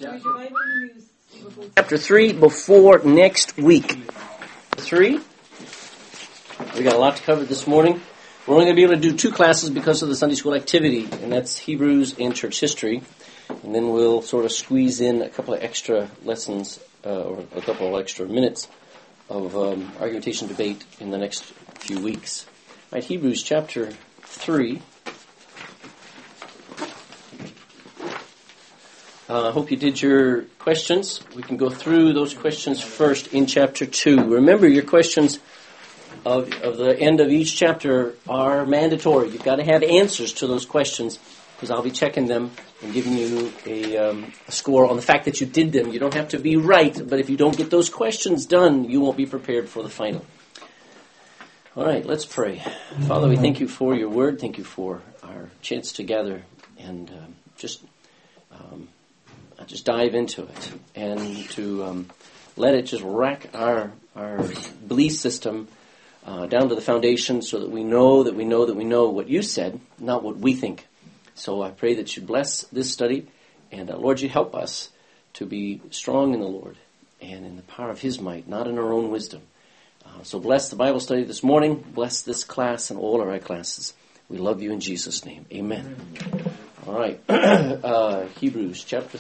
Chapter 3 before next week. 3. We got a lot to cover this morning. We're only going to be able to do 2 classes because of the Sunday school activity, and that's Hebrews and church history. And then we'll sort of squeeze in a couple of extra lessons, or a couple of extra minutes of argumentation debate in the next few weeks. All right, Hebrews chapter 3. I hope you did your questions. We can go through those questions first in chapter 2. Remember, your questions of the end of each chapter are mandatory. You've got to have answers to those questions, because I'll be checking them and giving you a score on the fact that you did them. You don't have to be right, but if you don't get those questions done, you won't be prepared for the final. All right, let's pray. Father, we thank you for your word. Thank you for our chance to gather and just dive into it and to let it just rack our belief system down to the foundation, so that we know what you said, not what we think. So I pray that you bless this study, and Lord, you help us to be strong in the Lord and in the power of his might, not in our own wisdom. So bless the Bible study this morning, bless this class and all of our classes. We love you in Jesus' name. Amen. All right, Hebrews chapter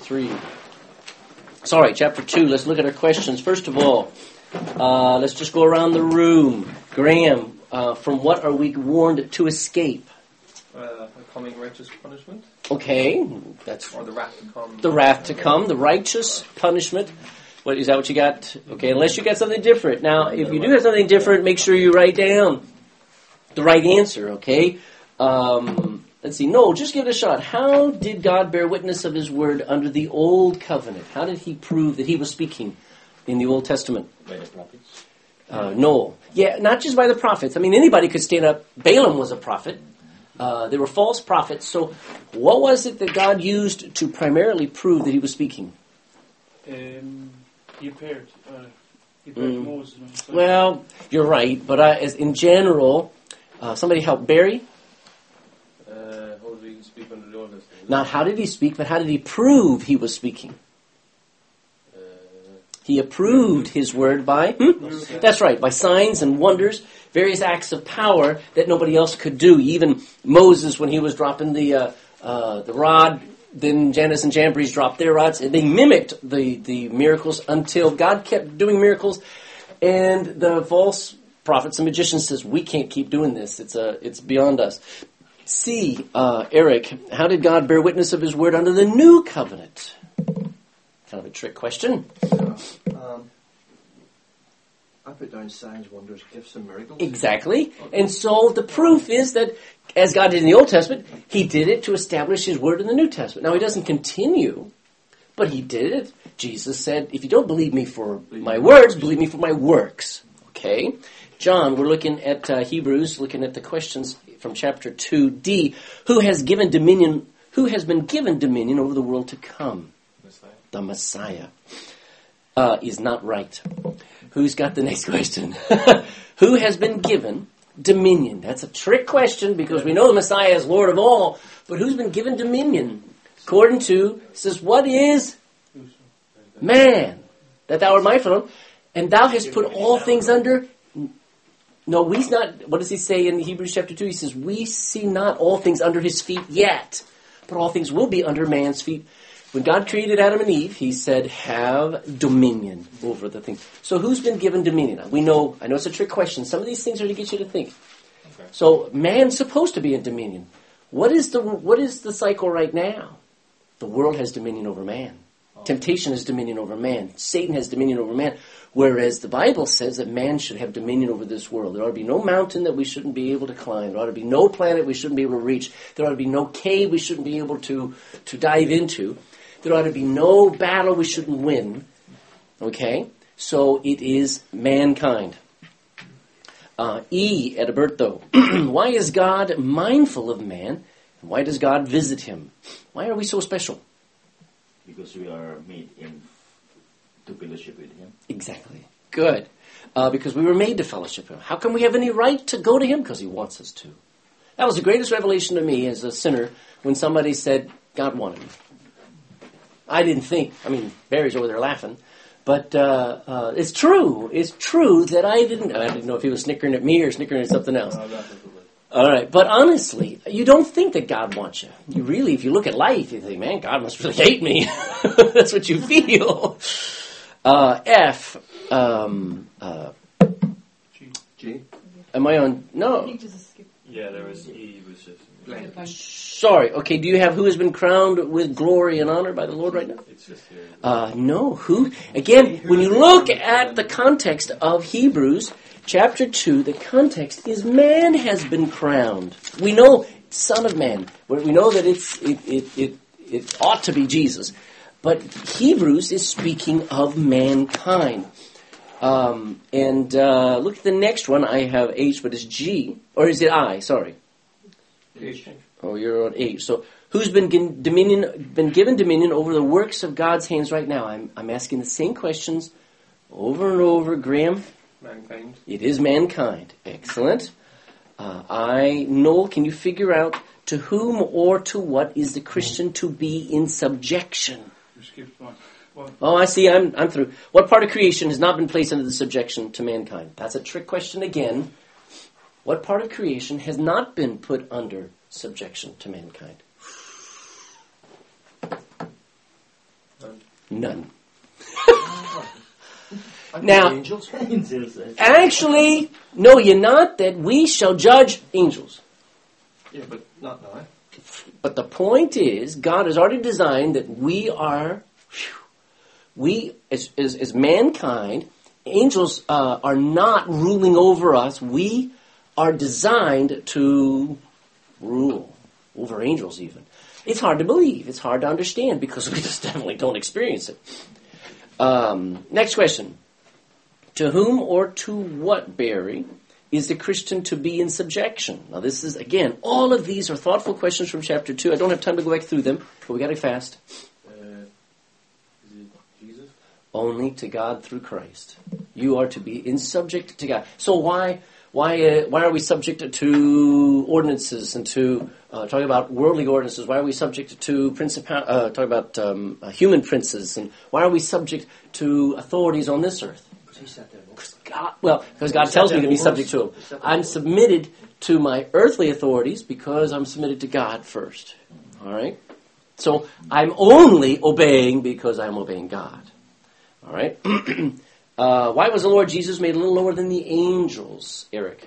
2. Let's look at our questions. First of all, let's just go around the room. Graham, from what are we warned to escape? A coming righteous punishment. Okay, or the wrath to come. The wrath to come, the righteous punishment. What is that? What you got? Okay, unless you got something different. Now, if you do have something different, make sure you write down the right answer. Okay. Let's see. No, just give it a shot. How did God bear witness of his word under the old covenant? How did he prove that he was speaking in the Old Testament? By the prophets? No. Yeah, not just by the prophets. I mean, anybody could stand up. Balaam was a prophet. There were false prophets. So what was it that God used to primarily prove that he was speaking? He appeared to Moses. Well, you're right. But as in general, somebody help Barry. How did he speak under the Old Testament? Not how did he speak, but how did he prove he was speaking? He approved his word by, That's right, by signs and wonders, various acts of power that nobody else could do. Even Moses, when he was dropping the rod, then Jannes and Jambres dropped their rods, and they mimicked the miracles until God kept doing miracles, and the false prophets and magicians says, we can't keep doing this. It's beyond us. C, Eric, how did God bear witness of his word under the new covenant? Kind of a trick question. I put down signs, wonders, gifts, and miracles. Exactly. And so the proof is that, as God did in the Old Testament, he did it to establish his word in the New Testament. Now, he doesn't continue, but he did it. Jesus said, if you don't believe me for my words, believe me for my works. Okay? John, we're looking at Hebrews, looking at the questions from chapter 2D. Who has been given dominion over the world to come? The Messiah is not right. Who's got the next question? Who has been given dominion? That's a trick question, because we know the Messiah is Lord of all. But who's been given dominion? According to, it says, what is man? That thou art mindful of. And thou hast put all things under. No, he's not. What does he say in Hebrews chapter 2? He says, we see not all things under his feet yet, but all things will be under man's feet. When God created Adam and Eve, he said, have dominion over the things. So who's been given dominion? I know it's a trick question. Some of these things are to get you to think. Okay. So man's supposed to be in dominion. What is the cycle right now? The world has dominion over man. Temptation has dominion over man. Satan has dominion over man. Whereas the Bible says that man should have dominion over this world. There ought to be no mountain that we shouldn't be able to climb. There ought to be no planet we shouldn't be able to reach. There ought to be no cave we shouldn't be able to dive into. There ought to be no battle we shouldn't win. Okay? So it is mankind. E, Edberto. Why is God mindful of man? And why does God visit him? Why are we so special? Because we are made to fellowship with him. Exactly. Good. Because we were made to fellowship with him. How can we have any right to go to him? Because he wants us to. That was the greatest revelation to me as a sinner when somebody said, God wanted me. I didn't think. I mean, Barry's over there laughing. But it's true. It's true that I didn't know if he was snickering at me or snickering at something else. All right. But honestly, you don't think that God wants you. You really, if you look at life, you think, man, God must really hate me. That's what you feel. F. G. Am I on? No. Yeah, there was E. Was just blank. Sorry. Okay. Do you have who has been crowned with glory and honor by the Lord right now? It's just here. No. Who? Again, when you look at the context of Hebrews chapter 2, the context is man has been crowned. We know Son of Man. We know that it ought to be Jesus. But Hebrews is speaking of mankind. And look at the next one. I have H, but it's G. Or is it I? Sorry. H. Oh, you're on H. So who's been given dominion over the works of God's hands right now? I'm asking the same questions over and over, Graham. Mankind. It is mankind. Excellent. Noel, can you figure out to whom or to what is the Christian to be in subjection? You skipped one. Oh, I see. I'm through. What part of creation has not been placed under the subjection to mankind? That's a trick question again. What part of creation has not been put under subjection to mankind? None. Now, actually, know ye not that we shall judge angels? Yeah, but not now. But the point is, God has already designed that we are, as mankind, angels are not ruling over us. We are designed to rule over angels even. It's hard to believe. It's hard to understand because we just definitely don't experience it. Next question. To whom or to what, Barry, is the Christian to be in subjection? Now this is, again, all of these are thoughtful questions from chapter 2. I don't have time to go back through them, but we got to fast. Is it Jesus? Only to God through Christ. You are to be in subject to God. So why are we subject to ordinances and to talking about worldly ordinances? Why are we subject to talking about human princes? And why are we subject to authorities on this earth? Because God tells me to be subject to them. I'm submitted to my earthly authorities because I'm submitted to God first. All right? So I'm only obeying because I'm obeying God. All right? Why was the Lord Jesus made a little lower than the angels, Eric?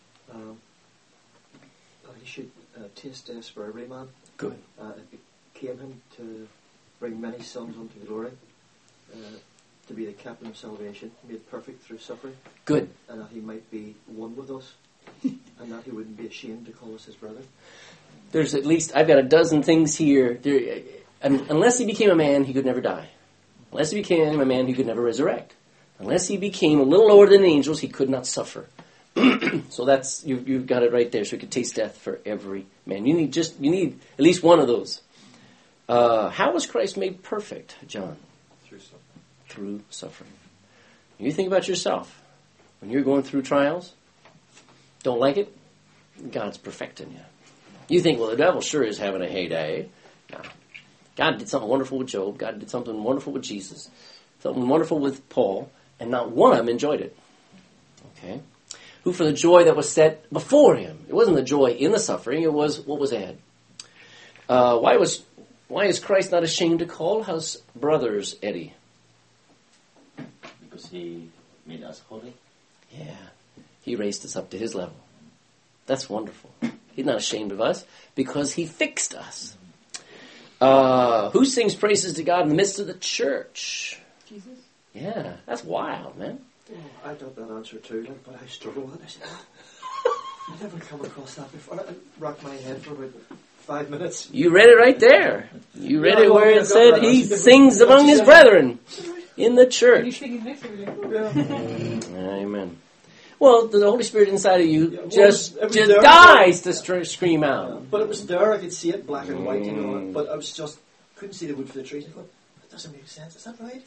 He should taste death for every man. Good. It became him to bring many sons unto glory. To be the captain of salvation, made perfect through suffering. Good. And that he might be one with us, and that he wouldn't be ashamed to call us his brother. There's at least, I've got a dozen things here. Unless he became a man, he could never die. Unless he became a man, he could never resurrect. Unless he became a little lower than the angels, he could not suffer. So that's, you've got it right there. So he could taste death for every man. You need at least one of those. How was Christ made perfect, John? Through suffering. You think about yourself. When you're going through trials, don't like it, God's perfecting you. You think, well, the devil sure is having a heyday. No. God did something wonderful with Job. God did something wonderful with Jesus. Something wonderful with Paul. And not one of them enjoyed it. Okay? Who for the joy that was set before him. It wasn't the joy in the suffering. It was what was ahead. Why is Christ not ashamed to call us brothers, Eddie? Because he made us holy. Yeah. He raised us up to his level. That's wonderful. He's not ashamed of us because he fixed us. Who sings praises to God in the midst of the church? Jesus. Yeah, that's wild, man. I got that answer too, but I struggle with it. I said, I've never come across that before. I racked my head for about 5 minutes. You read it right there. You read it where it said he sings among his brethren in the church. You're singing next to me. Amen. Well, the Holy Spirit inside of you just there. dies to scream out. But it was there, I could see it black and white, but I was just, couldn't see the wood for the trees. I thought, that doesn't make sense, is that right?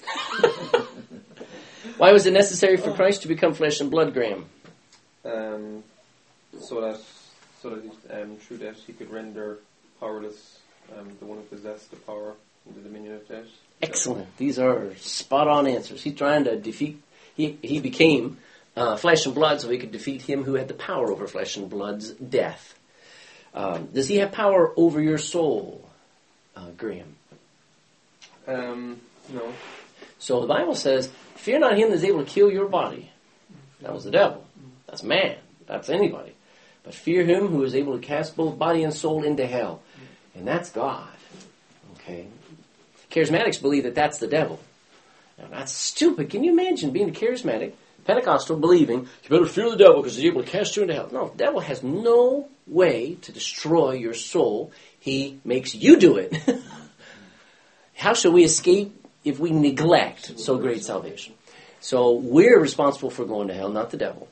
Why was it necessary for Christ to become flesh and blood, Graham? So that through that he could render powerless the one who possessed the power The dominion of flesh. Excellent. These are spot-on answers. He's trying to defeat... He became flesh and blood so he could defeat him who had the power over flesh and blood's death. Does he have power over your soul, Graham? No. So the Bible says, fear not him that is able to kill your body. That was the devil. That's man. That's anybody. But fear him who is able to cast both body and soul into hell. And that's God. Okay? Charismatics believe that that's the devil. Now, that's stupid. Can you imagine being a charismatic, Pentecostal, believing, you better fear the devil because he's able to cast you into hell? No, the devil has no way to destroy your soul. He makes you do it. How shall we escape if we neglect so great salvation? So we're responsible for going to hell, not the devil.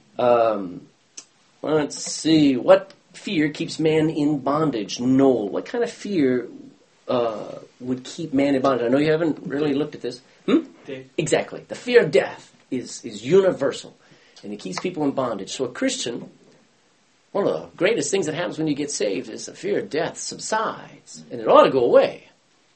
Let's see. What fear keeps man in bondage? Noel, what kind of fear would keep man in bondage? I know you haven't really looked at this. Exactly. The fear of death is universal, and it keeps people in bondage. So a Christian, one of the greatest things that happens when you get saved is the fear of death subsides, and it ought to go away.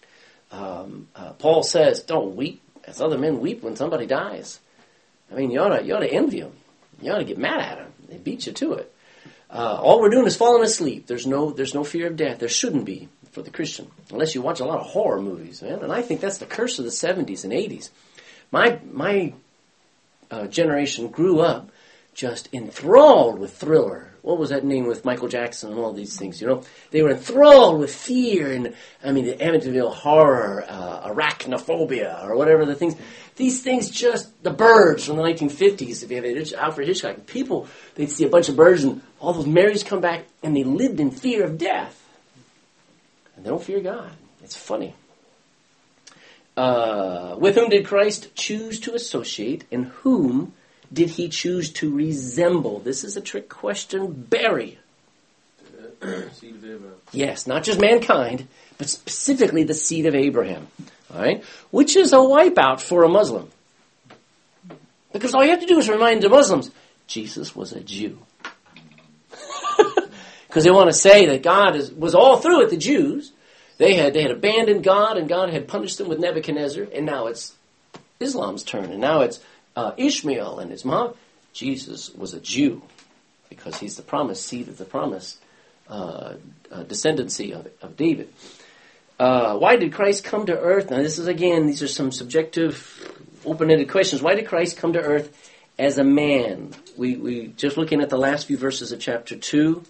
Paul says, don't weep as other men weep when somebody dies. I mean, you ought to envy them. You ought to get mad at them. They beat you to it. All we're doing is falling asleep. There's no fear of death. There shouldn't be for the Christian, unless you watch a lot of horror movies, man. And I think that's the curse of the 70s and 80s. My generation grew up just enthralled with Thriller. What was that name with Michael Jackson and all these things, you know? They were enthralled with fear and, I mean, the Amityville Horror, arachnophobia, or whatever the things. These things just, the birds from the 1950s, if you have Alfred Hitchcock, people, they'd see a bunch of birds and all those Marys come back and they lived in fear of death. And they don't fear God. It's funny. With whom did Christ choose to associate, and whom did he choose to resemble? This is a trick question. Barry. Seed of Abraham. Yes, not just mankind, but specifically the seed of Abraham. All right? Which is a wipeout for a Muslim. Because all you have to do is remind the Muslims, Jesus was a Jew. Because they want to say that God was all through it, the Jews. They had abandoned God, and God had punished them with Nebuchadnezzar, and now it's Islam's turn, and now it's Ishmael and his mom. Jesus was a Jew, because he's the promised seed of the promise, descendancy of David. Why did Christ come to earth? Now this is, again, these are some subjective, open-ended questions. Why did Christ come to earth as a man? We just looking at the last few verses of chapter 2.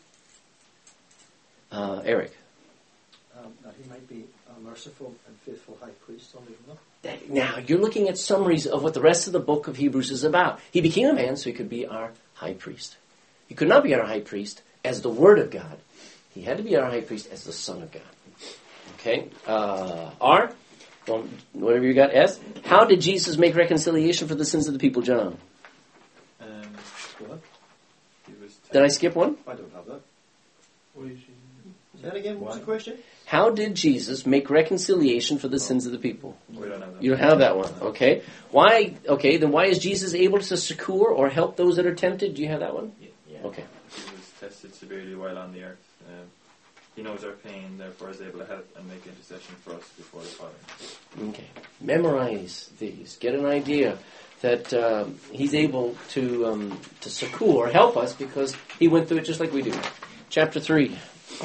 Eric. That he might be a merciful and faithful high priest on the earth. Now, you're looking at summaries of what the rest of the book of Hebrews is about. He became a man so he could be our high priest. He could not be our high priest as the Word of God. He had to be our high priest as the Son of God. Okay? R, whatever you got, S. How did Jesus make reconciliation for the sins of the people, John? What? Did I skip one? I don't have that. Say that again, what was the question? How did Jesus make reconciliation for the sins of the people? We don't have that. You don't have that one, okay? Why? Okay, then why is Jesus able to succor or help those that are tempted? Do you have that one? Yeah. Okay. He was tested severely while on the earth. He knows our pain, therefore is able to help and make intercession for us before the Father. Okay. Memorize these. Get an idea that he's able to succor, help us, because he went through it just like we do. Chapter 3.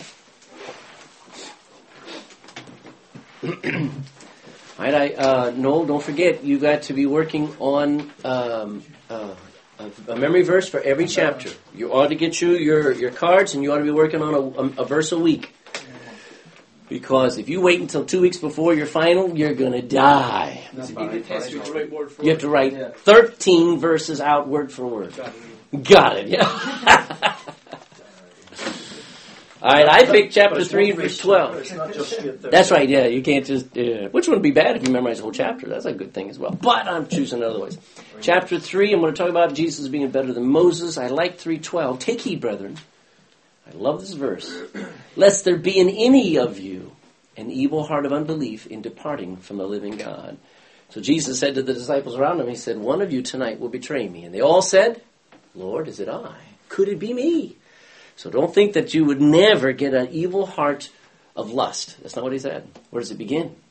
All right, Noel, don't forget, you got to be working on a memory verse for every chapter. You ought to get your cards, and you ought to be working on a verse a week. Because if you wait until 2 weeks before your final, you're going to die. You have to write 13 verses out word for word. Got it, yeah. All right, I picked chapter 3, verse 12. It's not just straight there. That's right, yeah. You can't just... which would be bad if you memorize the whole chapter. That's a good thing as well. But I'm choosing otherwise. Chapter 3, I'm going to talk about Jesus being better than Moses. I like 3:12. Take heed, brethren. I love this verse. Lest there be in any of you an evil heart of unbelief in departing from the living God. So Jesus said to the disciples around him, he said, one of you tonight will betray me. And they all said, Lord, is it I? Could it be me? So don't think that you would never get an evil heart of lust. That's not what he said. Where does it begin?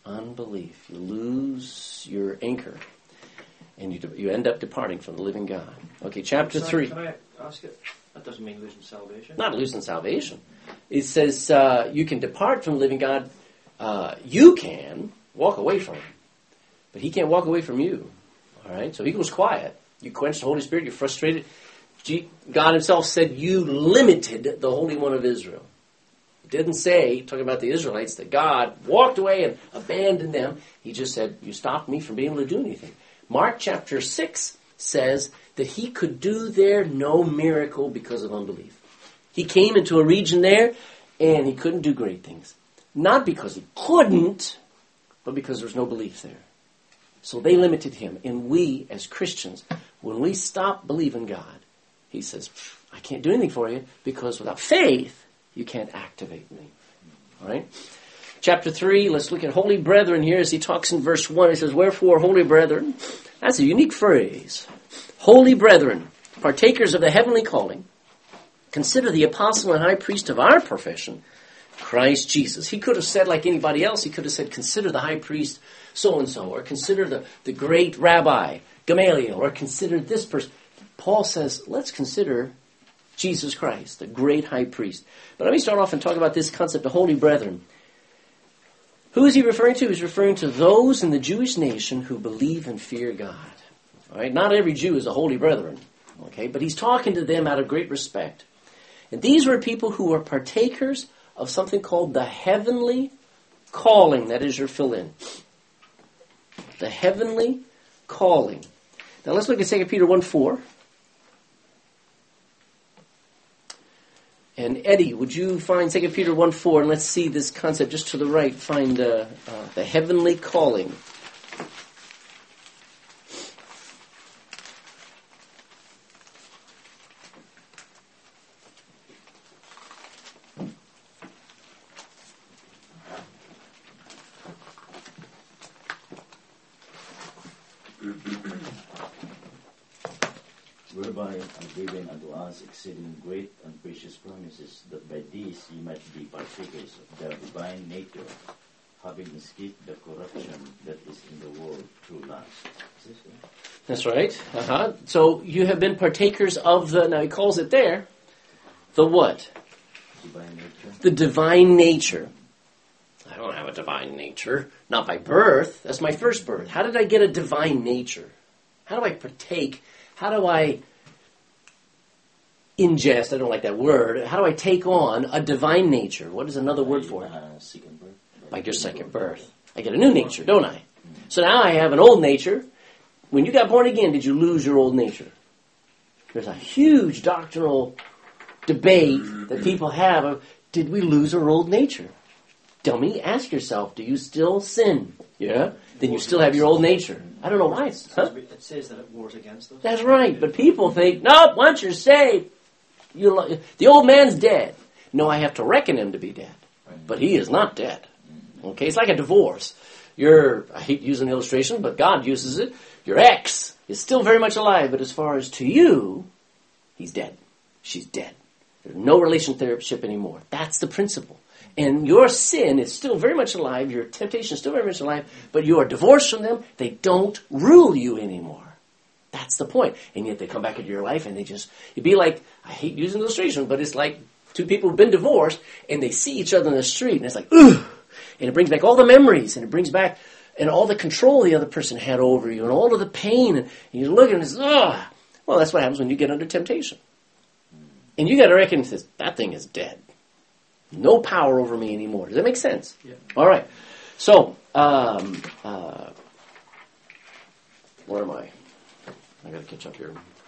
Unbelief. You lose your anchor. And you end up departing from the living God. Okay, chapter 3. Can I ask it? That doesn't mean losing salvation. Not losing salvation. It says you can depart from the living God. You can walk away from him. But he can't walk away from you. All right? So he goes quiet. You quench the Holy Spirit. You're frustrated. God himself said you limited the Holy One of Israel. It didn't say, talking about the Israelites, that God walked away and abandoned them. He just said, you stopped me from being able to do anything. Mark chapter 6 says that he could do there no miracle because of unbelief. He came into a region there and he couldn't do great things. Not because he couldn't, but because there was no belief there. So they limited him. And we, as Christians, when we stop believing God, he says, I can't do anything for you because without faith, you can't activate me. All right? Chapter 3, let's look at holy brethren here as he talks in verse 1. He says, wherefore, holy brethren, that's a unique phrase. Holy brethren, partakers of the heavenly calling, consider the apostle and high priest of our profession, Christ Jesus. He could have said like anybody else, he could have said, consider the high priest so-and-so, or consider the great rabbi, Gamaliel, or consider this person. Paul says, let's consider Jesus Christ, the great high priest. But let me start off and talk about this concept of holy brethren. Who is he referring to? He's referring to those in the Jewish nation who believe and fear God. All right? Not every Jew is a holy brethren. Okay? But he's talking to them out of great respect. And these were people who were partakers of something called the heavenly calling. That is your fill-in. The heavenly calling. Now let's look at 2 Peter 1:4. And Eddie, would you find 2 Peter 1:4, and let's see this concept just to the right. Find the heavenly calling. Whereby are given unto us exceeding great and precious promises, that by these ye might be partakers of the divine nature, having escaped the corruption that is in the world through lust. Is this right? That's right. So you have been partakers of now he calls it there, the what? Divine nature. The divine nature. I don't have a divine nature. Not by birth. That's my first birth. How did I get a divine nature? How do I partake? How do I ingest? I don't like that word. How do I take on a divine nature? What is another word for it? Second birth. Like your second birth. I get a new nature, don't I? So now I have an old nature. When you got born again, did you lose your old nature? There's a huge doctrinal debate that people have of, did we lose our old nature? Dummy, ask yourself, do you still sin? Yeah? Then you still have your old nature. I don't know why. It says that it wars against us. That's right. But people think, nope, once you're saved, the old man's dead. No, I have to reckon him to be dead. But he is not dead. Okay? It's like a divorce. I hate using the illustration, but God uses it. Your ex is still very much alive, but as far as to you, he's dead. She's dead. There's no relationship anymore. That's the principle. And your sin is still very much alive, your temptation is still very much alive, but you are divorced from them. They don't rule you anymore. That's the point. And yet they come back into your life and it'd be like, I hate using the illustration, but it's like two people who've been divorced and they see each other in the street and it's like, ugh! And it brings back all the memories and it brings back and all the control the other person had over you and all of the pain and you look and it's, ugh! Well, that's what happens when you get under temptation. And you got to reckon that thing is dead. No power over me anymore. Does that make sense? Yeah. All right. So, where am I? I got to catch up here.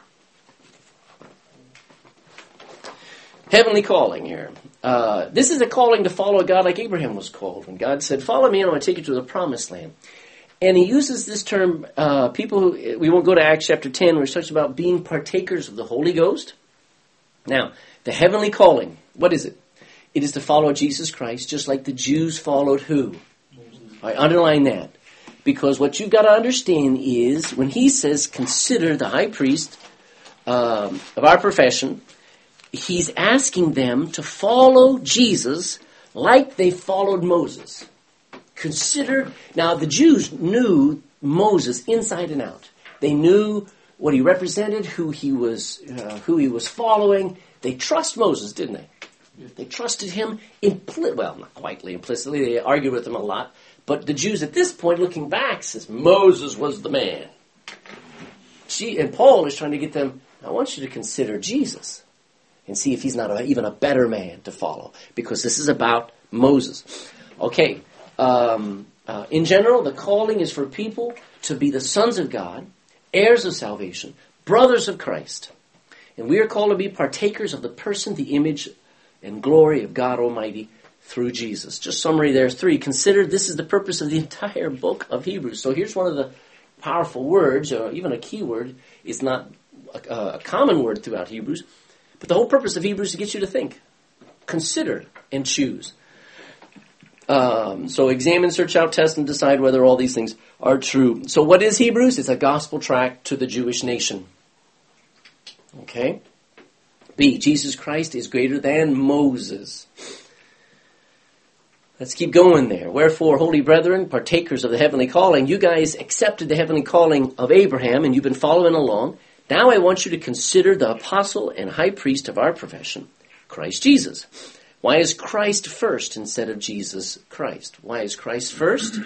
Heavenly calling here. This is a calling to follow God like Abraham was called. When God said, follow me and I'm going to take you to the promised land. And he uses this term, we won't go to Acts chapter 10 where he talks about being partakers of the Holy Ghost. Now, the heavenly calling, what is it? It is to follow Jesus Christ, just like the Jews followed who? I underline that. Because what you've got to understand is, when he says, consider the high priest of our profession, he's asking them to follow Jesus like they followed Moses. Consider, now the Jews knew Moses inside and out. They knew what he represented, who he was following. They trust Moses, didn't they? They trusted him, well, not quite implicitly. They argued with him a lot. But the Jews at this point, looking back, says Moses was the man. And Paul is trying to get them, I want you to consider Jesus and see if he's not even a better man to follow, because this is about Moses. Okay, in general, the calling is for people to be the sons of God, heirs of salvation, brothers of Christ. And we are called to be partakers of the person, the image, and glory of God Almighty through Jesus. Just summary, there's 3. Consider this is the purpose of the entire book of Hebrews. So here's one of the powerful words, or even a key word. It's not a common word throughout Hebrews, but the whole purpose of Hebrews is to get you to think. Consider and choose. So examine, search out, test, and decide whether all these things are true. So what is Hebrews? It's a gospel tract to the Jewish nation. Okay? B, Jesus Christ is greater than Moses. Let's keep going there. Wherefore, holy brethren, partakers of the heavenly calling, you guys accepted the heavenly calling of Abraham, and you've been following along. Now I want you to consider the apostle and high priest of our profession, Christ Jesus. Why is Christ first instead of Jesus Christ? Why is Christ first?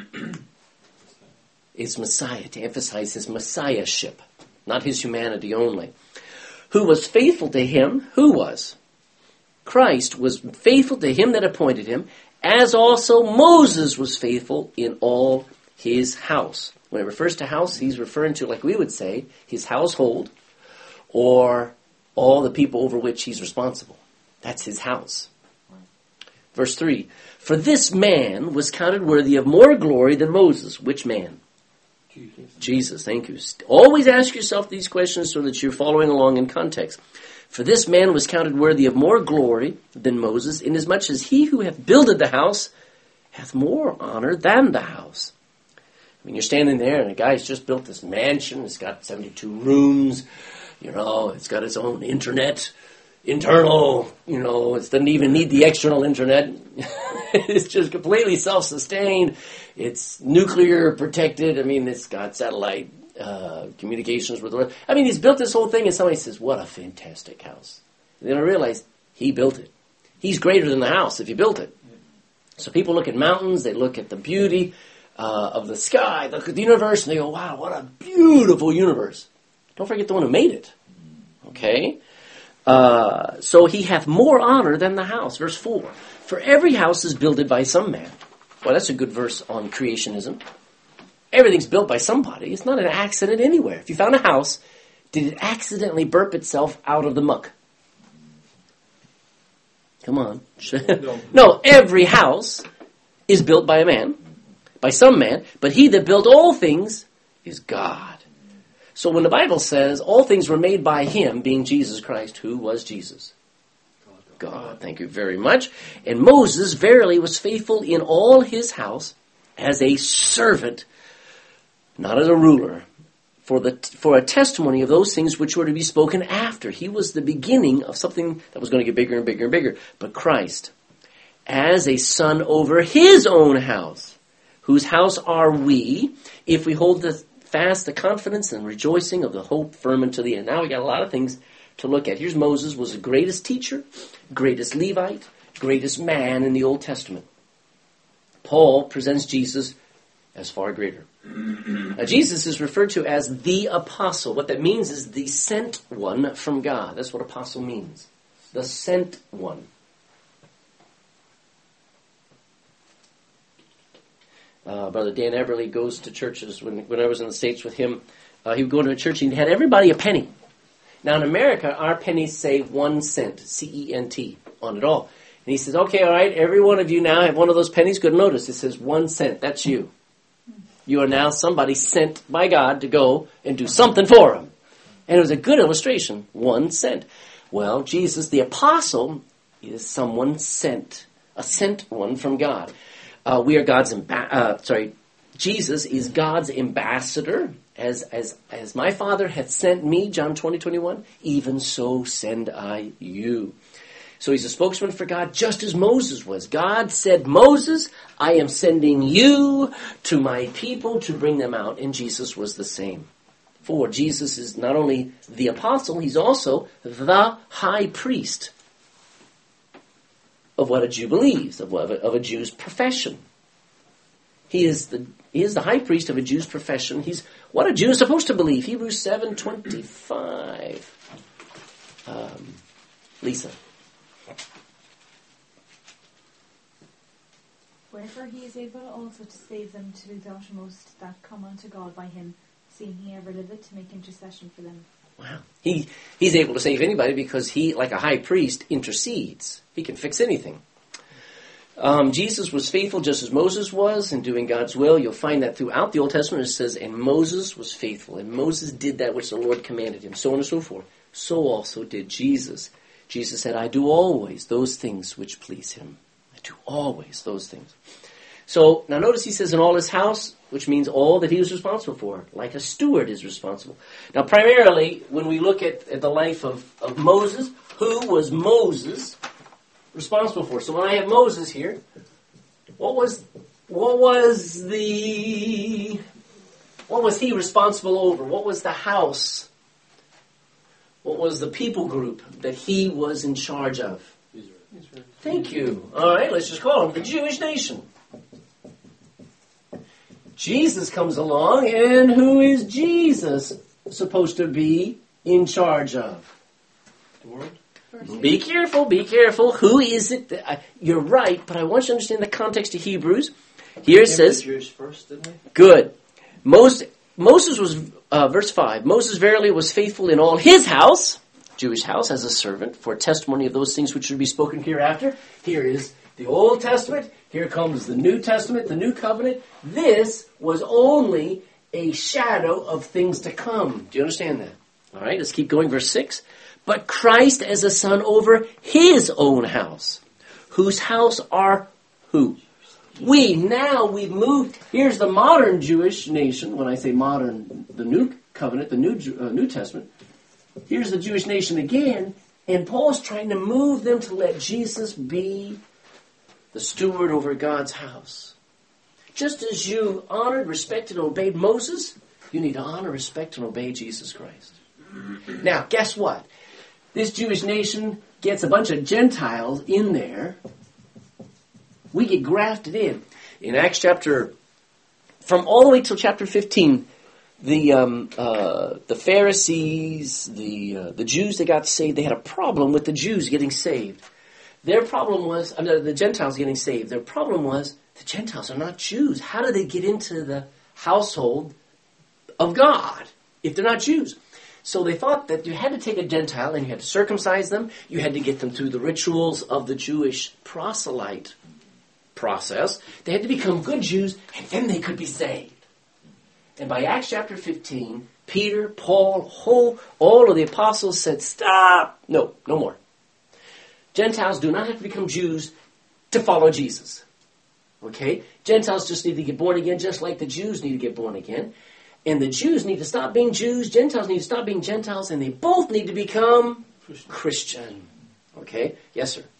It's Messiah, to emphasize his messiahship, not his humanity only. Who was faithful to him? Who was? Christ was faithful to him that appointed him, as also Moses was faithful in all his house. When it refers to house, he's referring to, like we would say, his household, or all the people over which he's responsible. That's his house. Verse 3, for this man was counted worthy of more glory than Moses. Which man? Jesus, thank you. Always ask yourself these questions so that you're following along in context. For this man was counted worthy of more glory than Moses, inasmuch as he who hath builded the house hath more honor than the house. I mean, you're standing there and a guy's just built this mansion. It's got 72 rooms. It's got its own internet. Internal, it doesn't even need the external internet. It's just completely self-sustained. It's nuclear protected. I mean, it's got satellite communications with the world. I mean, he's built this whole thing, and somebody says, what a fantastic house. And then I realize he built it. He's greater than the house if he built it. So people look at mountains, they look at the beauty of the sky, they look at the universe, and they go, wow, what a beautiful universe. Don't forget the one who made it. Okay? So he hath more honor than the house. Verse 4. For every house is builded by some man. Well, that's a good verse on creationism. Everything's built by somebody. It's not an accident anywhere. If you found a house, did it accidentally burp itself out of the muck? Come on. No, every house is built by a man, by some man, but he that built all things is God. So when the Bible says all things were made by him, being Jesus Christ, who was Jesus? God. Thank you very much. And Moses verily was faithful in all his house as a servant, not as a ruler, for a testimony of those things which were to be spoken after. He was the beginning of something that was going to get bigger and bigger and bigger. But Christ, as a son over his own house, whose house are we, if we hold fast the confidence and rejoicing of the hope firm unto the end. Now we got a lot of things to look at. Here's Moses was the greatest teacher, greatest Levite, greatest man in the Old Testament. Paul presents Jesus as far greater. Now Jesus is referred to as the apostle. What that means is the sent one from God. That's what apostle means. The sent one. Brother Dan Everly goes to churches. When I was in the States with him, he would go to a church and he had everybody a penny. Now in America, our pennies say 1 cent, C-E-N-T, on it all. And he says, okay, all right, every one of you now have one of those pennies. Good, notice, it says 1 cent. That's you. You are now somebody sent by God to go and do something for him. And it was a good illustration, 1 cent. Well, Jesus, the apostle, is someone sent, a sent one from God. We are God's Jesus is God's ambassador. As my Father hath sent me, John 20:21, even so send I you. So he's a spokesman for God, just as Moses was. God said, Moses, I am sending you to my people to bring them out. And Jesus was the same. For Jesus is not only the apostle, he's also the high priest of what a Jew believes, of a Jew's profession. He is the high priest of a Jew's profession. He's what a Jew is supposed to believe. Hebrews 7:25. Lisa. Wherefore he is able also to save them to the uttermost that come unto God by him, seeing he ever liveth to make intercession for them. Wow. He's able to save anybody because he, like a high priest, intercedes. He can fix anything. Jesus was faithful just as Moses was in doing God's will. You'll find that throughout the Old Testament. It says, and Moses was faithful, and Moses did that which the Lord commanded him, so on and so forth. So also did Jesus. Jesus said, I do always those things which please him. I do always those things. So, now notice he says in all his house, which means all that he was responsible for, like a steward is responsible. Now, primarily, when we look at the life of Moses, who was Moses responsible for? So when I have Moses here, what was he responsible over? What was the house? What was the people group that he was in charge of? Israel. Thank you. All right, let's just call him the Jewish nation. Jesus comes along, and who is Jesus supposed to be in charge of? The world. Be careful. Who is it? You're right, but I want you to understand the context of Hebrews. Here it says, the Jews first, didn't they? good. Moses was, verse 5, Moses verily was faithful in all his house, Jewish house, as a servant, for testimony of those things which should be spoken hereafter. Here is the Old Testament. Here comes the New Testament, the New Covenant. This was only a shadow of things to come. Do you understand that? All right, let's keep going. Verse 6. But Christ as a son over his own house, whose house are who? We've moved. Here's the modern Jewish nation. When I say modern, the New Covenant, the New Testament. Here's the Jewish nation again, and Paul's trying to move them to let Jesus be the steward over God's house. Just as you honored, respected, and obeyed Moses, you need to honor, respect, and obey Jesus Christ. Now, guess what? This Jewish nation gets a bunch of Gentiles in there. We get grafted in. In Acts chapter, from all the way till chapter 15, the Pharisees, the Jews that got saved, they had a problem with the Jews getting saved. Their problem was, the Gentiles getting saved. Their problem was, the Gentiles are not Jews. How do they get into the household of God if they're not Jews? So they thought that you had to take a Gentile and you had to circumcise them. You had to get them through the rituals of the Jewish proselyte process. They had to become good Jews, and then they could be saved. And by Acts chapter 15, Peter, Paul, all of the apostles said, stop. No more. Gentiles do not have to become Jews to follow Jesus. Okay? Gentiles just need to get born again, just like the Jews need to get born again. And the Jews need to stop being Jews, Gentiles need to stop being Gentiles, and they both need to become Christian. Okay? Yes, sir.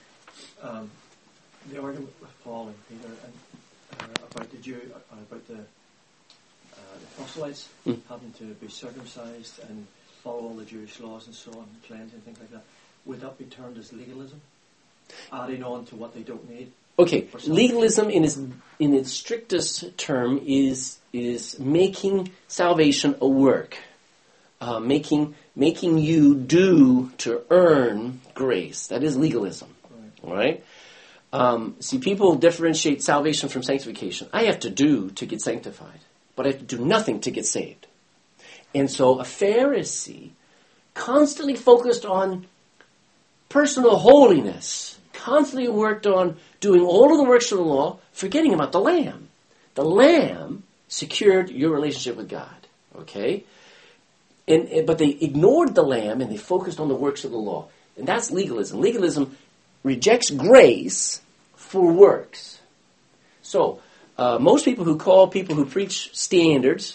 The argument with Paul and Peter about the Jew, about the proselytes having to be circumcised and follow all the Jewish laws and so on, cleanse and things like that, would that be termed as legalism? Adding on to what they don't need? Okay, legalism in its strictest term is making salvation a work, making you do to earn grace. That is legalism. Right? All right? See, people differentiate salvation from sanctification. I have to do to get sanctified, but I have to do nothing to get saved. And so a Pharisee constantly focused on personal holiness, constantly worked on doing all of the works of the law, forgetting about the Lamb. The Lamb secured your relationship with God. Okay? But they ignored the Lamb and they focused on the works of the law. And that's legalism. Legalism rejects grace for works. So, most people who call people who preach standards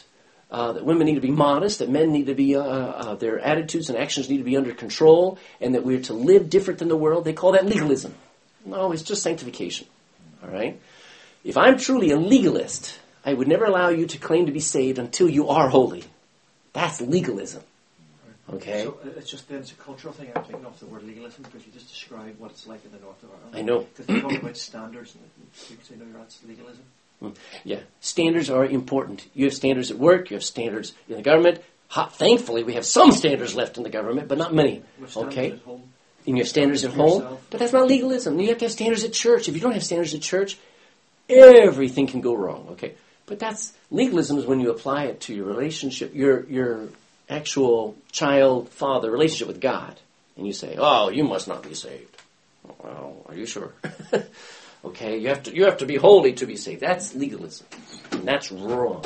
that women need to be modest, that men need to be, their attitudes and actions need to be under control, and that we're to live different than the world. They call that legalism. No, it's just sanctification. All right? If I'm truly a legalist, I would never allow you to claim to be saved until you are holy. That's legalism. Okay? So it's just then it's a cultural thing. I'm taking off the word legalism because you just described what it's like in the north of Ireland. I know. Because they talk about standards and people say, no, that's legalism. Yeah. Standards are important. You have standards at work. You have standards in the government. Thankfully, we have some standards left in the government, but not many. Okay? At home. And you have standards at home. But that's not legalism. You have to have standards at church. If you don't have standards at church, everything can go wrong. Okay? But that's legalism is when you apply it to your relationship, your actual child-father relationship with God. And you say, oh, you must not be saved. Well, are you sure? Okay, you have to be holy to be saved. That's legalism. And that's wrong.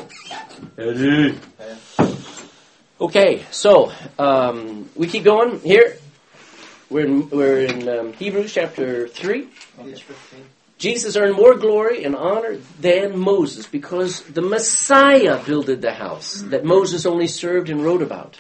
Okay, so we keep going here. We're in Hebrews chapter 3. Page 15. Jesus earned more glory and honor than Moses because the Messiah builded the house that Moses only served and wrote about.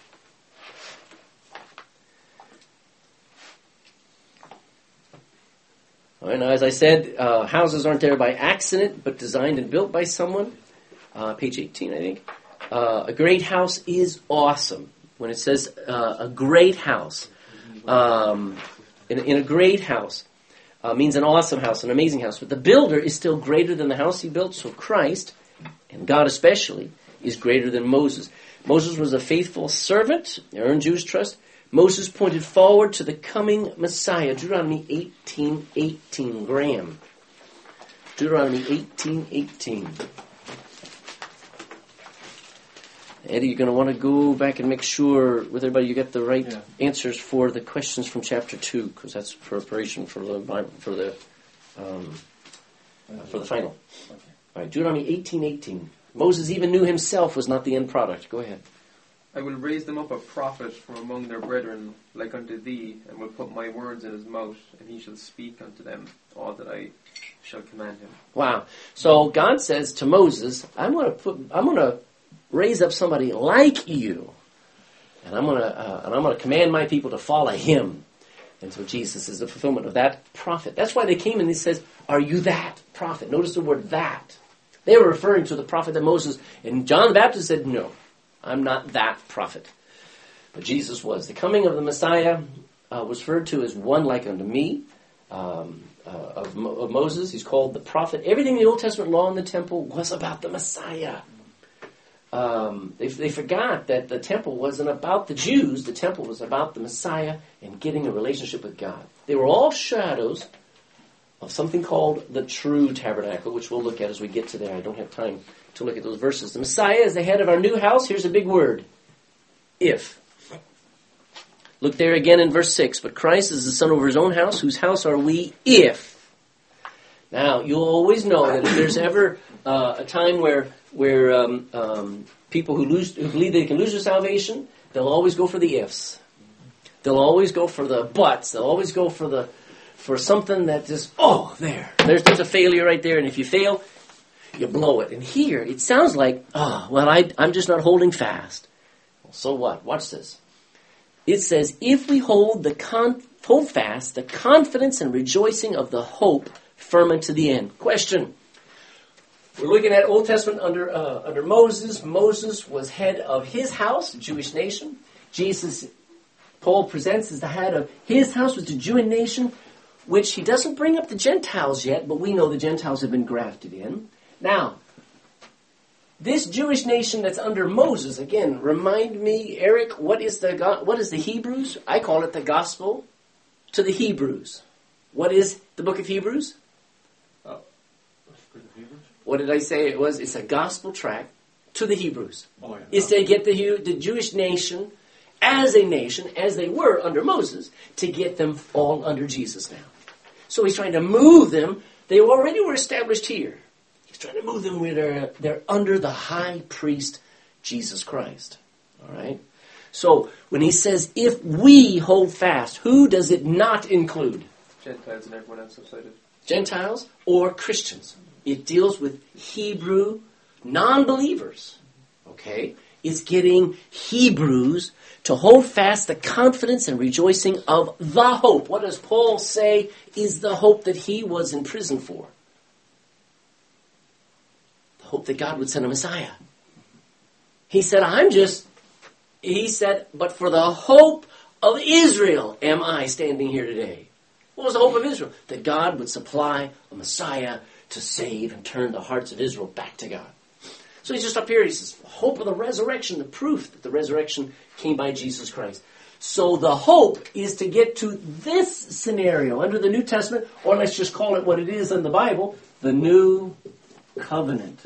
All right, now, as I said, houses aren't there by accident, but designed and built by someone. Page 18, I think. A great house is awesome. When it says a great house, in a great house, means an awesome house, an amazing house. But the builder is still greater than the house he built, so Christ, and God especially, is greater than Moses. Moses was a faithful servant, earned Jews' trust. Moses pointed forward to the coming Messiah. Deuteronomy 18:18. Graham. Deuteronomy 18:18. Eddie, you're going to want to go back and make sure with everybody you get the right answers for the questions from chapter 2, because that's preparation for the final. Okay. All right, Deuteronomy 18:18. Moses even knew himself was not the end product. Go ahead. I will raise them up a prophet from among their brethren, like unto thee, and will put my words in his mouth, and he shall speak unto them all that I shall command him. Wow. So God says to Moses, I'm going to raise up somebody like you, and I'm going to command my people to follow him. And so Jesus is the fulfillment of that prophet. That's why they came and he says, are you that prophet? Notice the word that. They were referring to the prophet that Moses, and John the Baptist said, no, I'm not that prophet. But Jesus was. The coming of the Messiah was referred to as one like unto me, of Moses. He's called the prophet. Everything in the Old Testament law in the temple was about the Messiah. They forgot that the temple wasn't about the Jews. The temple was about the Messiah and getting a relationship with God. They were all shadows of something called the true tabernacle, which we'll look at as we get to there. I don't have time to look at those verses. The Messiah is the head of our new house. Here's a big word. If. Look there again in verse 6. But Christ is the son over his own house. Whose house are we if? Now, you'll always know that if there's ever a time where people who believe they can lose their salvation, they'll always go for the ifs. They'll always go for the buts. They'll always go for something that just, there's a failure right there, and if you fail, you blow it. And here, it sounds like, I'm just not holding fast. Well, so what? Watch this. It says, if we hold fast the confidence and rejoicing of the hope firm unto the end. Question. We're looking at Old Testament under Moses. Moses was head of his house, the Jewish nation. Jesus, Paul presents as the head of his house, was the Jewish nation, which he doesn't bring up the Gentiles yet, but we know the Gentiles have been grafted in. Now, this Jewish nation that's under Moses, again, remind me, Eric, what is the Hebrews? I call it the gospel to the Hebrews. What is the book of Hebrews? What did I say it was? It's a gospel tract to the Hebrews. Oh, yeah. It's to get the Jewish nation, as they were under Moses, to get them all under Jesus now. So he's trying to move them. They already were established here. He's trying to move them where they're under the high priest, Jesus Christ. All right? So when he says, if we hold fast, who does it not include? Gentiles and everyone else outside it. Gentiles or Christians. It deals with Hebrew non-believers. okay, is getting Hebrews to hold fast the confidence and rejoicing of the hope. What does Paul say is the hope that he was in prison for? The hope that God would send a Messiah. He said, but for the hope of Israel am I standing here today. What was the hope of Israel? That God would supply a Messiah to save and turn the hearts of Israel back to God. So he's just up here, he says, hope of the resurrection, the proof that the resurrection came by Jesus Christ. So the hope is to get to this scenario under the New Testament, or let's just call it what it is in the Bible, the New Covenant.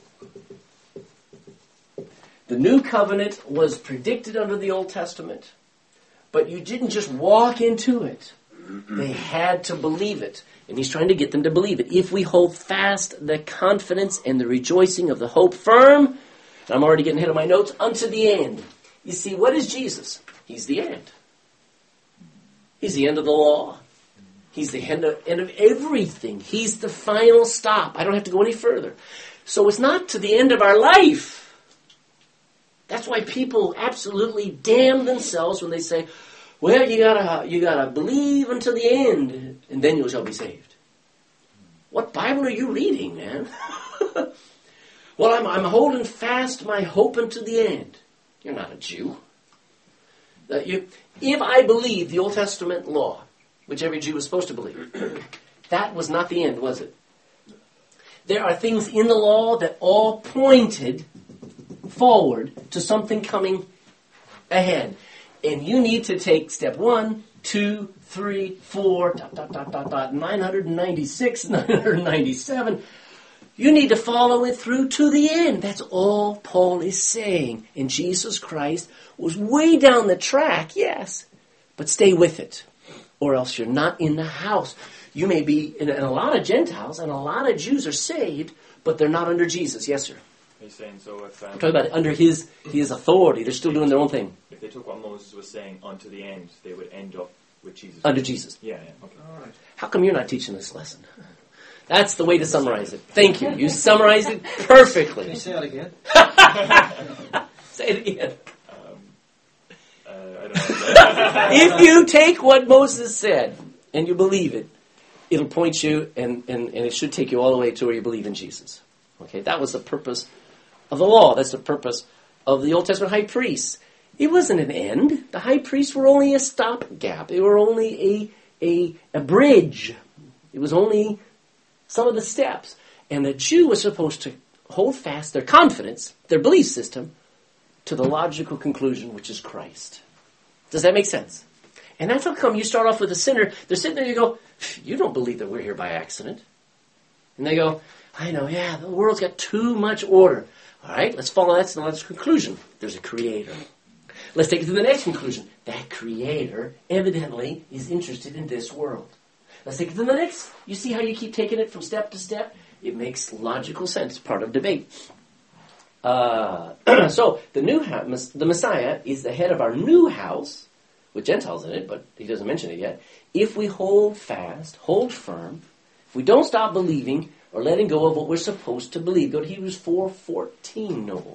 The New Covenant was predicted under the Old Testament, but you didn't just walk into it. They had to believe it. And he's trying to get them to believe it. If we hold fast the confidence and the rejoicing of the hope firm, and I'm already getting ahead of my notes, unto the end. You see, what is Jesus? He's the end. He's the end of the law. He's the end of everything. He's the final stop. I don't have to go any further. So it's not to the end of our life. That's why people absolutely damn themselves when they say, well, you gotta believe until the end, and then you shall be saved. What Bible are you reading, man? Well, I'm holding fast my hope unto the end. You're not a Jew. If I believe the Old Testament law, which every Jew was supposed to believe, that was not the end, was it? There are things in the law that all pointed forward to something coming ahead. And you need to take step 1, 2, 3, 4, 996, 997. You need to follow it through to the end. That's all Paul is saying. And Jesus Christ was way down the track, yes, but stay with it, or else you're not in the house. You may be, and a lot of Gentiles and a lot of Jews are saved, but they're not under Jesus. Yes, sir. He's saying so if... I'm talking about under his authority. They're still doing their own thing. If they took what Moses was saying unto the end, they would end up with Jesus. Under Jesus. Yeah, okay. All right. How come you're not teaching this lesson? That's the way to summarize it. Thank you. You summarized it perfectly. Can you say that again? Say it again. I don't know. If you take what Moses said and you believe it, it'll point you and it should take you all the way to where you believe in Jesus. Okay, that was the purpose of the law. That's the purpose of the Old Testament high priests. It wasn't an end. The high priests were only a stopgap. They were only a bridge. It was only some of the steps. And the Jew was supposed to hold fast their confidence, their belief system, to the logical conclusion, which is Christ. Does that make sense? And that's how come you start off with a sinner. They're sitting there, you go, you don't believe that we're here by accident. And they go, I know, yeah, the world's got too much order. All right, let's follow that to the next conclusion. There's a creator. Let's take it to the next conclusion. That creator evidently is interested in this world. Let's take it to the next. You see how you keep taking it from step to step? It makes logical sense. Part of debate. So the Messiah is the head of our new house, with Gentiles in it, but he doesn't mention it yet. If we hold fast, hold firm, if we don't stop believing or letting go of what we're supposed to believe. Go to Hebrews 4:14, Noble.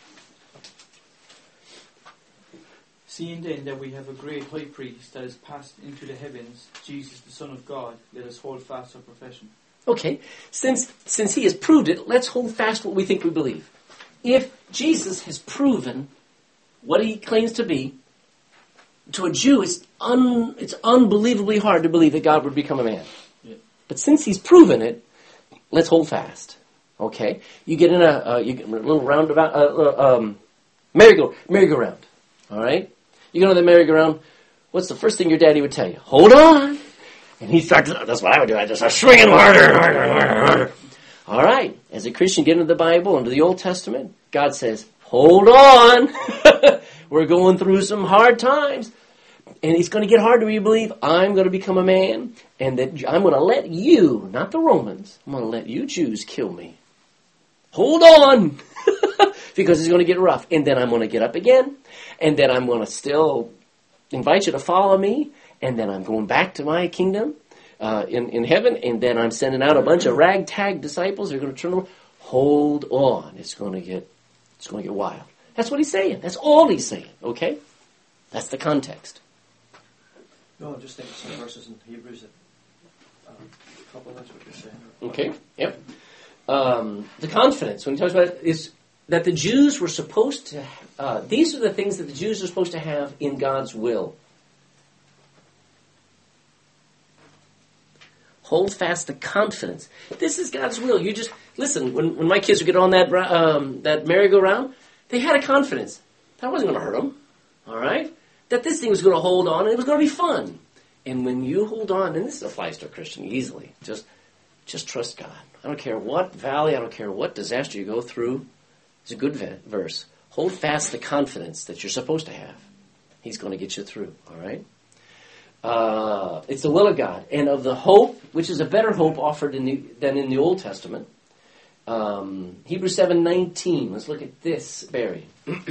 Seeing then that we have a great high priest that has passed into the heavens, Jesus the Son of God, let us hold fast our profession. Okay, since he has proved it, let's hold fast what we think we believe. If Jesus has proven what he claims to be, to a Jew, it's unbelievably hard to believe that God would become a man. Yeah. But since he's proven it, let's hold fast. Okay, you get in a little roundabout, merry-go-round. All right, you go to the merry-go-round. What's the first thing your daddy would tell you? Hold on, and he starts. That's what I would do. I just start swinging harder. All right, as a Christian, get into the Bible, into the Old Testament. God says, "Hold on, we're going through some hard times." And it's going to get harder when you believe I'm going to become a man and that I'm going to let you, not the Romans, I'm going to let you Jews kill me. Hold on! Because it's going to get rough. And then I'm going to get up again. And then I'm going to still invite you to follow me. And then I'm going back to my kingdom in heaven. And then I'm sending out a bunch of ragtag disciples. They're going to turn around. Hold on. It's going to get It's going to get wild. That's what he's saying. That's all he's saying, okay? That's the context. No, I'm just thinking some verses in Hebrews that complements what you're saying. Okay, yep. The confidence, when he talks about it, is that the Jews were supposed to, these are the things that the Jews are supposed to have in God's will. Hold fast the confidence. This is God's will. You just, listen, when my kids would get on that merry-go-round, they had a confidence. That wasn't going to hurt them, all right? That this thing was going to hold on and it was going to be fun. And when you hold on, and this applies to a Christian easily, just trust God. I don't care what valley, I don't care what disaster you go through. It's a good verse. Hold fast the confidence that you're supposed to have. He's going to get you through, all right? It's the will of God. And of the hope, which is a better hope offered than in the Old Testament. Hebrews 7:19. Let's look at this, Barry.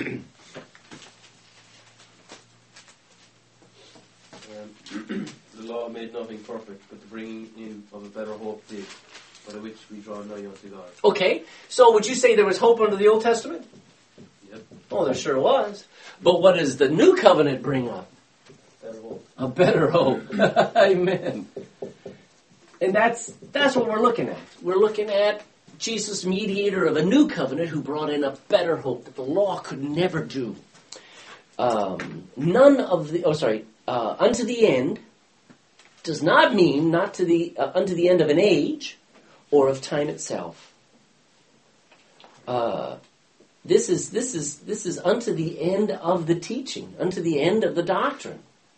The law made nothing perfect, but the bringing in of a better hope did, by which we draw nigh unto God. Okay, so would you say there was hope under the Old Testament? Yep. Oh, there sure was. But what does the new covenant bring up? Better hope. A better hope. Amen. And that's what we're looking at. We're looking at Jesus, mediator of a new covenant, who brought in a better hope that the law could never do. Unto the end does not mean not to the unto the end of an age or of time itself. This is unto the end of the teaching, unto the end of the doctrine.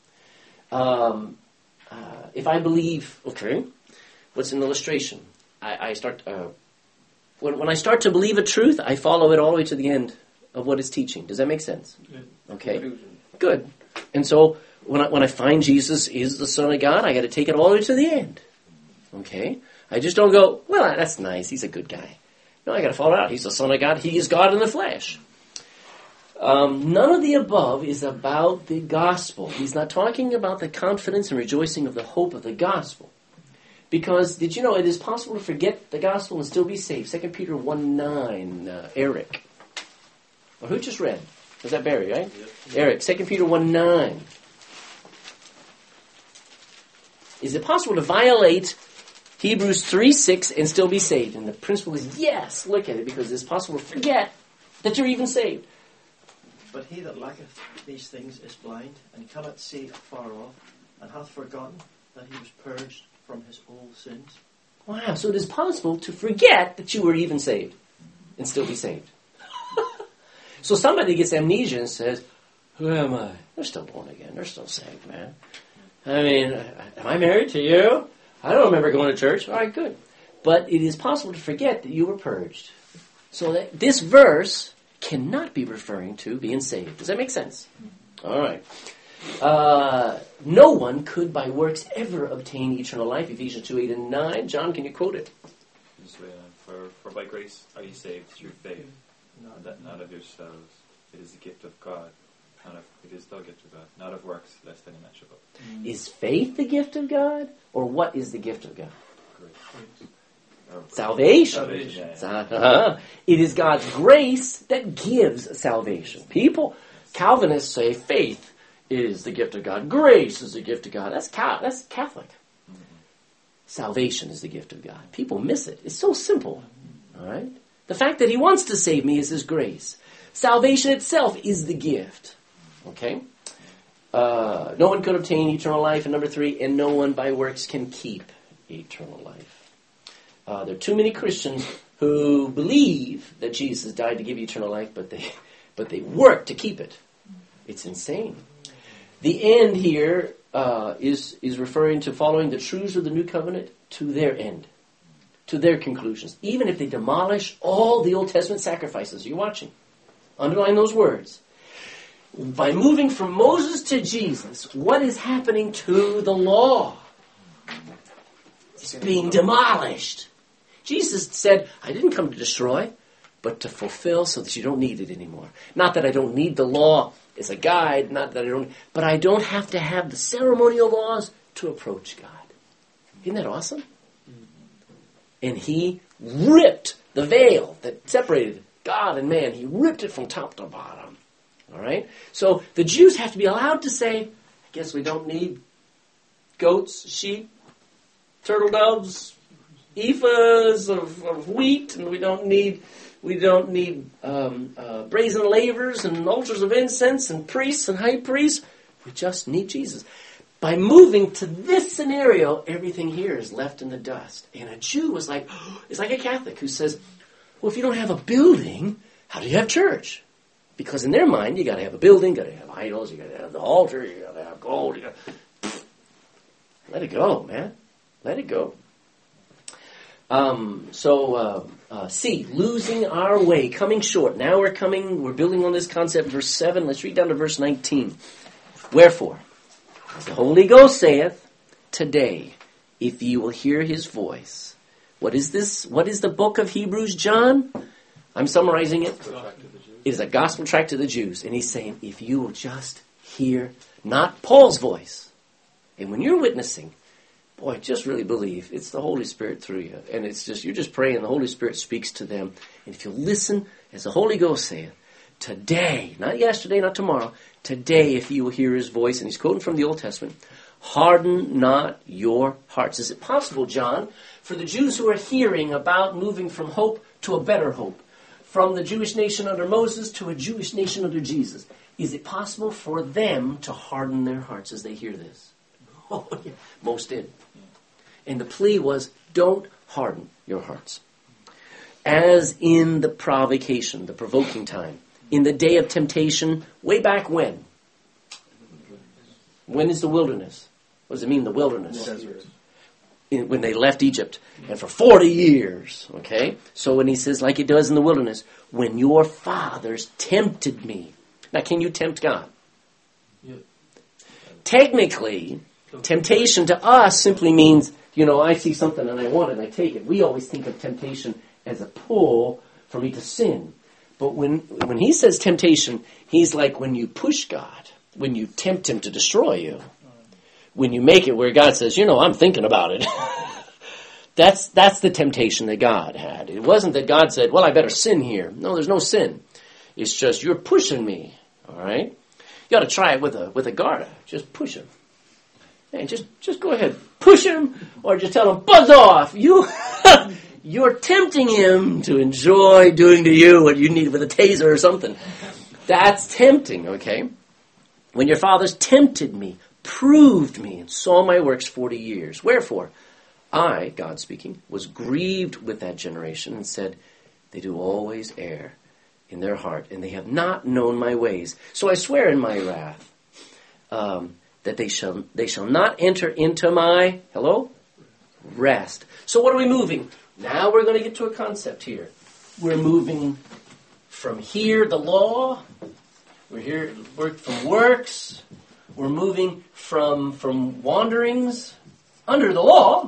If I believe, okay, what's an illustration? I start when I start to believe a truth, I follow it all the way to the end of what it's teaching. Does that make sense? Yeah. Okay, Conclusion. good. And so when I find Jesus is the Son of God, I got to take it all the way to the end. Okay, I just don't go, well, that's nice. He's a good guy. No, I got to follow it out. He's the Son of God. He is God in the flesh. None of the above is about the gospel. He's not talking about the confidence and rejoicing of the hope of the gospel. Because, did you know, it is possible to forget the gospel and still be saved. 2 Peter 1:9, Eric. Or who just read? Was that Barry, right? Yep. Eric, 2 Peter 1:9. Is it possible to violate Hebrews 3:6 and still be saved? And the principle is yes. Look at it, because it's possible to forget that you're even saved. But he that lacketh these things is blind, and cannot see afar off, and hath forgotten that he was purged from his old sins. Wow, so it is possible to forget that you were even saved and still be saved. So somebody gets amnesia and says, who am I? They're still born again. They're still saved, man. I mean, am I married to you? I don't remember going to church. All right, good. But it is possible to forget that you were purged. So that this verse cannot be referring to being saved. Does that make sense? All right. No one could by works ever obtain eternal life. Ephesians 2:8 and 9. John, can you quote it? This way, for by grace are you saved through faith, not of yourselves. It is the gift of God. It is the gift of God, not of works, lest any man should boast. Is faith the gift of God? Or what is the gift of God? Grace. Salvation. Yeah. It is God's grace that gives salvation. Calvinists say faith is the gift of God. Grace is the gift of God. That's Catholic. Mm-hmm. Salvation is the gift of God. People miss it. It's so simple. All right? The fact that he wants to save me is his grace. Salvation itself is the gift. Okay? No one could obtain eternal life. And number 3, and no one by works can keep eternal life. There are too many Christians who believe that Jesus died to give you eternal life, but they work to keep it. It's insane. The end here is referring to following the truths of the new covenant to their end, to their conclusions. Even if they demolish all the Old Testament sacrifices. You're watching. Underline those words. By moving from Moses to Jesus, what is happening to the law? It's being demolished. Jesus said, I didn't come to destroy, but to fulfill so that you don't need it anymore. Not that I don't need the law as a guide, but I don't have to have the ceremonial laws to approach God. Isn't that awesome? And he ripped the veil that separated God and man. He ripped it from top to bottom. All right? So the Jews have to be allowed to say, I guess we don't need goats, sheep, turtle doves, ephahs of wheat, and we don't need brazen lavers and altars of incense and priests and high priests. We just need Jesus. By moving to this scenario, everything here is left in the dust. And a Jew was like, it's like a Catholic who says, well, if you don't have a building, how do you have church? Because in their mind, you got to have a building, you got to have idols, you got to have the altar, you got to have gold. Let it go, man. Let it go. C, losing our way, coming short. Now we're building on this concept, verse 7. Let's read down to verse 19. Wherefore, as the Holy Ghost saith, today, if you will hear his voice. What is this? What is the book of Hebrews, John? I'm summarizing it. It is a gospel tract to the Jews. And he's saying, if you will just hear not Paul's voice. And when you're witnessing, boy, just really believe it's the Holy Spirit through you. And it's just, you're just praying, the Holy Spirit speaks to them. And if you listen, as the Holy Ghost saith, today, not yesterday, not tomorrow, today if you will hear his voice, and he's quoting from the Old Testament, harden not your hearts. Is it possible, John, for the Jews who are hearing about moving from hope to a better hope, from the Jewish nation under Moses to a Jewish nation under Jesus, is it possible for them to harden their hearts as they hear this? Oh, yeah. Most did. And the plea was, don't harden your hearts. As in the provocation, the provoking time, in the day of temptation, way back when? When is the wilderness? What does it mean, the wilderness? When they left Egypt. And for 40 years, okay? So when he says, like it does in the wilderness, when your fathers tempted me. Now, can you tempt God? Yeah. Technically, temptation to us simply means, I see something and I want it and I take it. We always think of temptation as a pull for me to sin. But when he says temptation, he's like when you push God, when you tempt him to destroy you, when you make it where God says, I'm thinking about it. That's the temptation that God had. It wasn't that God said, well, I better sin here. No, there's no sin. It's just you're pushing me, all right? You ought to try it with a Garda. Just push him. Hey, just go ahead. Push him or just tell him, buzz off. You're tempting him to enjoy doing to you what you need with a taser or something. That's tempting, okay? When your fathers tempted me, proved me, and saw my works 40 years. Wherefore, I, God speaking, was grieved with that generation and said, they do always err in their heart, and they have not known my ways. So I swear in my wrath that they shall not enter into my, rest. So what are we moving? Now we're going to get to a concept here. We're moving from here, the law. We're from works. We're moving from wanderings under the law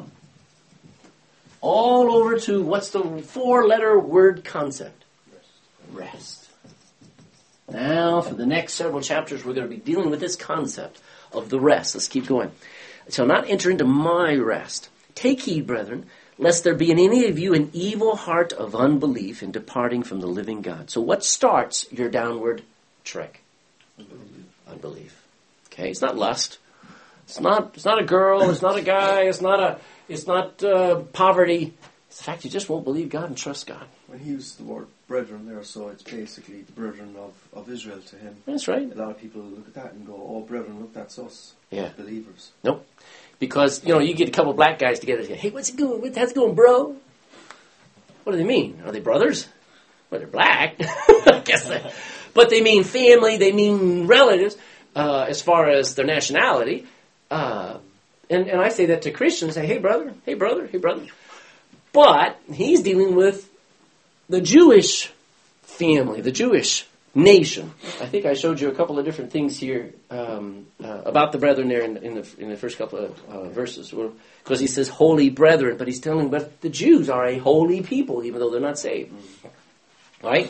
all over to what's the 4-letter word concept? Rest. Now, for the next several chapters, we're going to be dealing with this concept of the rest. Let's keep going. Shall not enter into my rest. Take heed, brethren, lest there be in any of you an evil heart of unbelief in departing from the living God. So what starts your downward trek? Unbelief. Okay, it's not lust. It's not a girl. It's not a guy. It's not poverty. It's the fact you just won't believe God and trust God. When he used the word brethren there, so it's basically the brethren of Israel to him. That's right. A lot of people look at that and go, oh, brethren, look, that's us. Yeah. Believers. Nope. Because, you get a couple of black guys together and say, hey, how's it going, bro? What do they mean? Are they brothers? Well, they're black. I guess but they mean family, they mean relatives, as far as their nationality. And I say that to Christians, say, hey, brother. But he's dealing with the Jewish family, the Jewish nation. I think I showed you a couple of different things here about the brethren there in the first couple of verses. Because he says holy brethren, but he's telling but the Jews are a holy people, even though they're not saved. Right?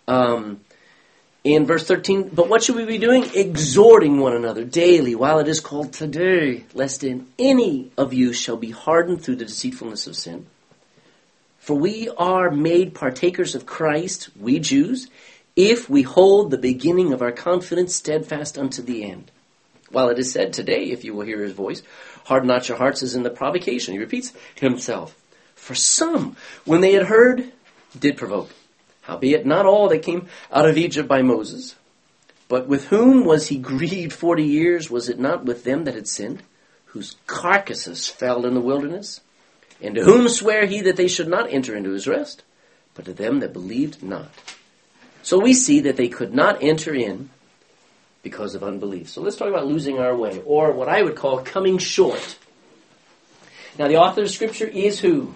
In verse 13, but what should we be doing? Exhorting one another daily, while it is called today, lest in any of you shall be hardened through the deceitfulness of sin. For we are made partakers of Christ, we Jews, if we hold the beginning of our confidence steadfast unto the end. While it is said today, if you will hear his voice, harden not your hearts as in the provocation. He repeats himself. For some, when they had heard, did provoke. Howbeit not all that came out of Egypt by Moses. But with whom was he grieved 40 years? Was it not with them that had sinned, whose carcasses fell in the wilderness? And to whom sware he that they should not enter into his rest? But to them that believed not. So we see that they could not enter in because of unbelief. So let's talk about losing our way, or what I would call coming short. Now the author of Scripture is who?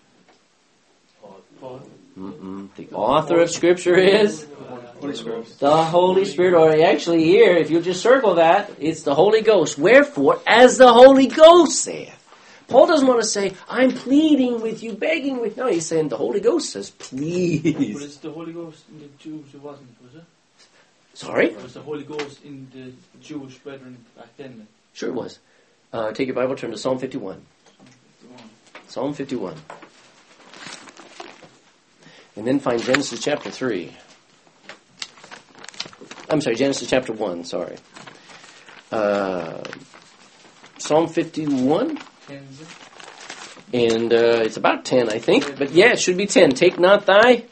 Paul. The author of Scripture is? Holy Spirit. The Holy Spirit, or actually here, if you just circle that, it's the Holy Ghost. Wherefore, as the Holy Ghost saith. Paul doesn't want to say, I'm pleading with you, begging with you. No, he's saying the Holy Ghost says, please. But it's the Holy Ghost in the Jews, it wasn't, was it? Sorry? It was the Holy Ghost in the Jewish brethren back then. Sure it was. Take your Bible, turn to Psalm 51. Psalm 51. And then find Genesis chapter 3. I'm sorry, Genesis chapter 1, sorry. Psalm 51. And it's about 10, I think. But yeah, it should be 10. Take not thy...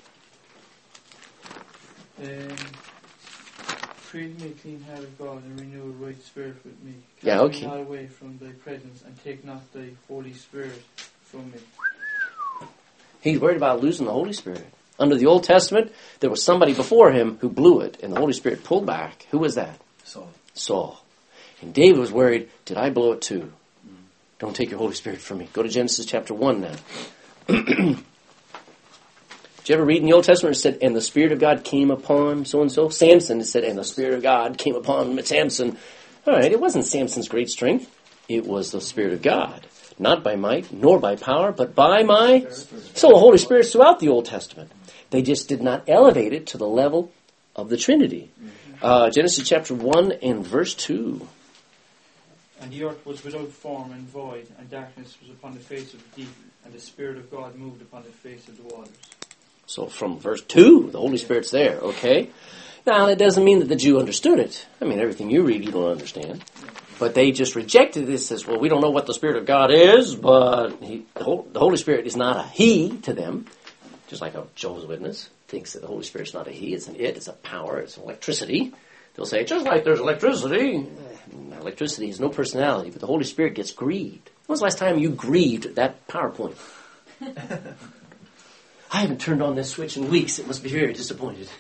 Create me a clean heart of God and renew a right spirit with me. Cast Yeah, okay. me not away from thy presence and take not thy Holy Spirit from me. He's worried about losing the Holy Spirit. Under the Old Testament, there was somebody before him who blew it, and the Holy Spirit pulled back. Who was that? Saul. And David was worried, did I blow it too? Don't take your Holy Spirit from me. Go to Genesis chapter 1 now. Did you ever read in the Old Testament it said, and the Spirit of God came upon so-and-so? Samson, it said, and the Spirit of God came upon Samson. All right, it wasn't Samson's great strength. It was the Spirit of God. Not by might, nor by power, but by my... So the Holy Spirit's throughout the Old Testament. They just did not elevate it to the level of the Trinity. Genesis chapter 1 and verse 2. And the earth was without form and void, and darkness was upon the face of the deep, and the Spirit of God moved upon the face of the waters. So from verse 2, the Holy Spirit's there, okay? Now, that doesn't mean that the Jew understood it. I mean, everything you read, you don't understand. But they just rejected this as, well, we don't know what the Spirit of God is, but the Holy Spirit is not a he to them. Just like a Jehovah's Witness thinks that the Holy Spirit's not a he, it's an it, it's a power, it's electricity. They'll say, just like there's electricity. Electricity has no personality, but the Holy Spirit gets grieved. When was the last time you grieved that PowerPoint? I haven't turned on this switch in weeks. It must be very disappointed.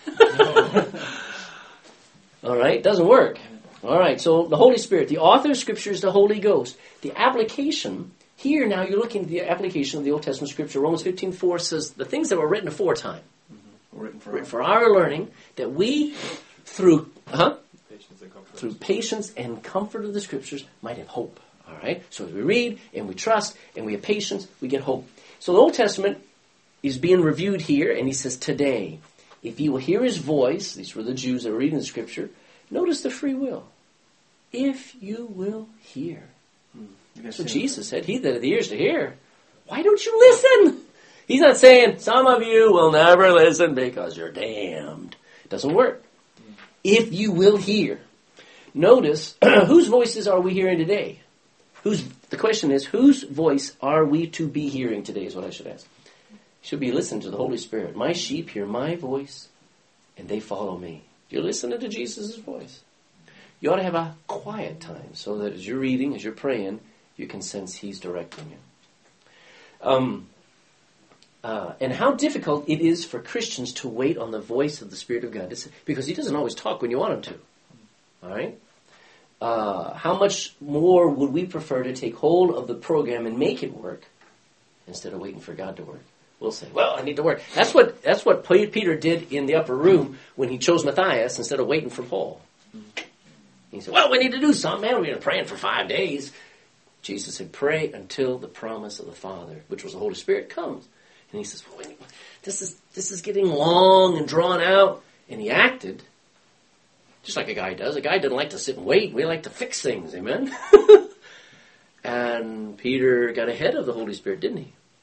All right, doesn't work. All right, so the Holy Spirit, the author of Scripture is the Holy Ghost. The application, here now you're looking at the application of the Old Testament Scripture. Romans 15:4 says the things that were written aforetime, written for our learning, that we, through patience and comfort of the Scriptures, might have hope. All right, so as we read and we trust and we have patience, we get hope. So the Old Testament is being reviewed here, and he says, today, if you will hear his voice, these were the Jews that were reading the Scripture, notice the free will. If you will hear. That's what Jesus said. He that hath ears to hear. Why don't you listen? He's not saying, some of you will never listen because you're damned. It doesn't work. If you will hear. Notice, whose voices are we hearing today? The question is, whose voice are we to be hearing today is what I should ask. Should be listening to the Holy Spirit. My sheep hear my voice, and they follow me. You're listening to Jesus' voice. You ought to have a quiet time so that as you're reading, as you're praying, you can sense he's directing you. And how difficult it is for Christians to wait on the voice of the Spirit of God. Because he doesn't always talk when you want him to. All right? How much more would we prefer to take hold of the program and make it work instead of waiting for God to work? We'll say, well, I need to work. That's what Peter did in the upper room when he chose Matthias instead of waiting for Paul. He said, well, we need to do something, man. We've been praying for 5 days. Jesus said, pray until the promise of the Father, which was the Holy Spirit, comes. And he says, well, wait, this is getting long and drawn out. And he acted just like a guy does. A guy doesn't like to sit and wait. We like to fix things, amen? And Peter got ahead of the Holy Spirit, didn't he?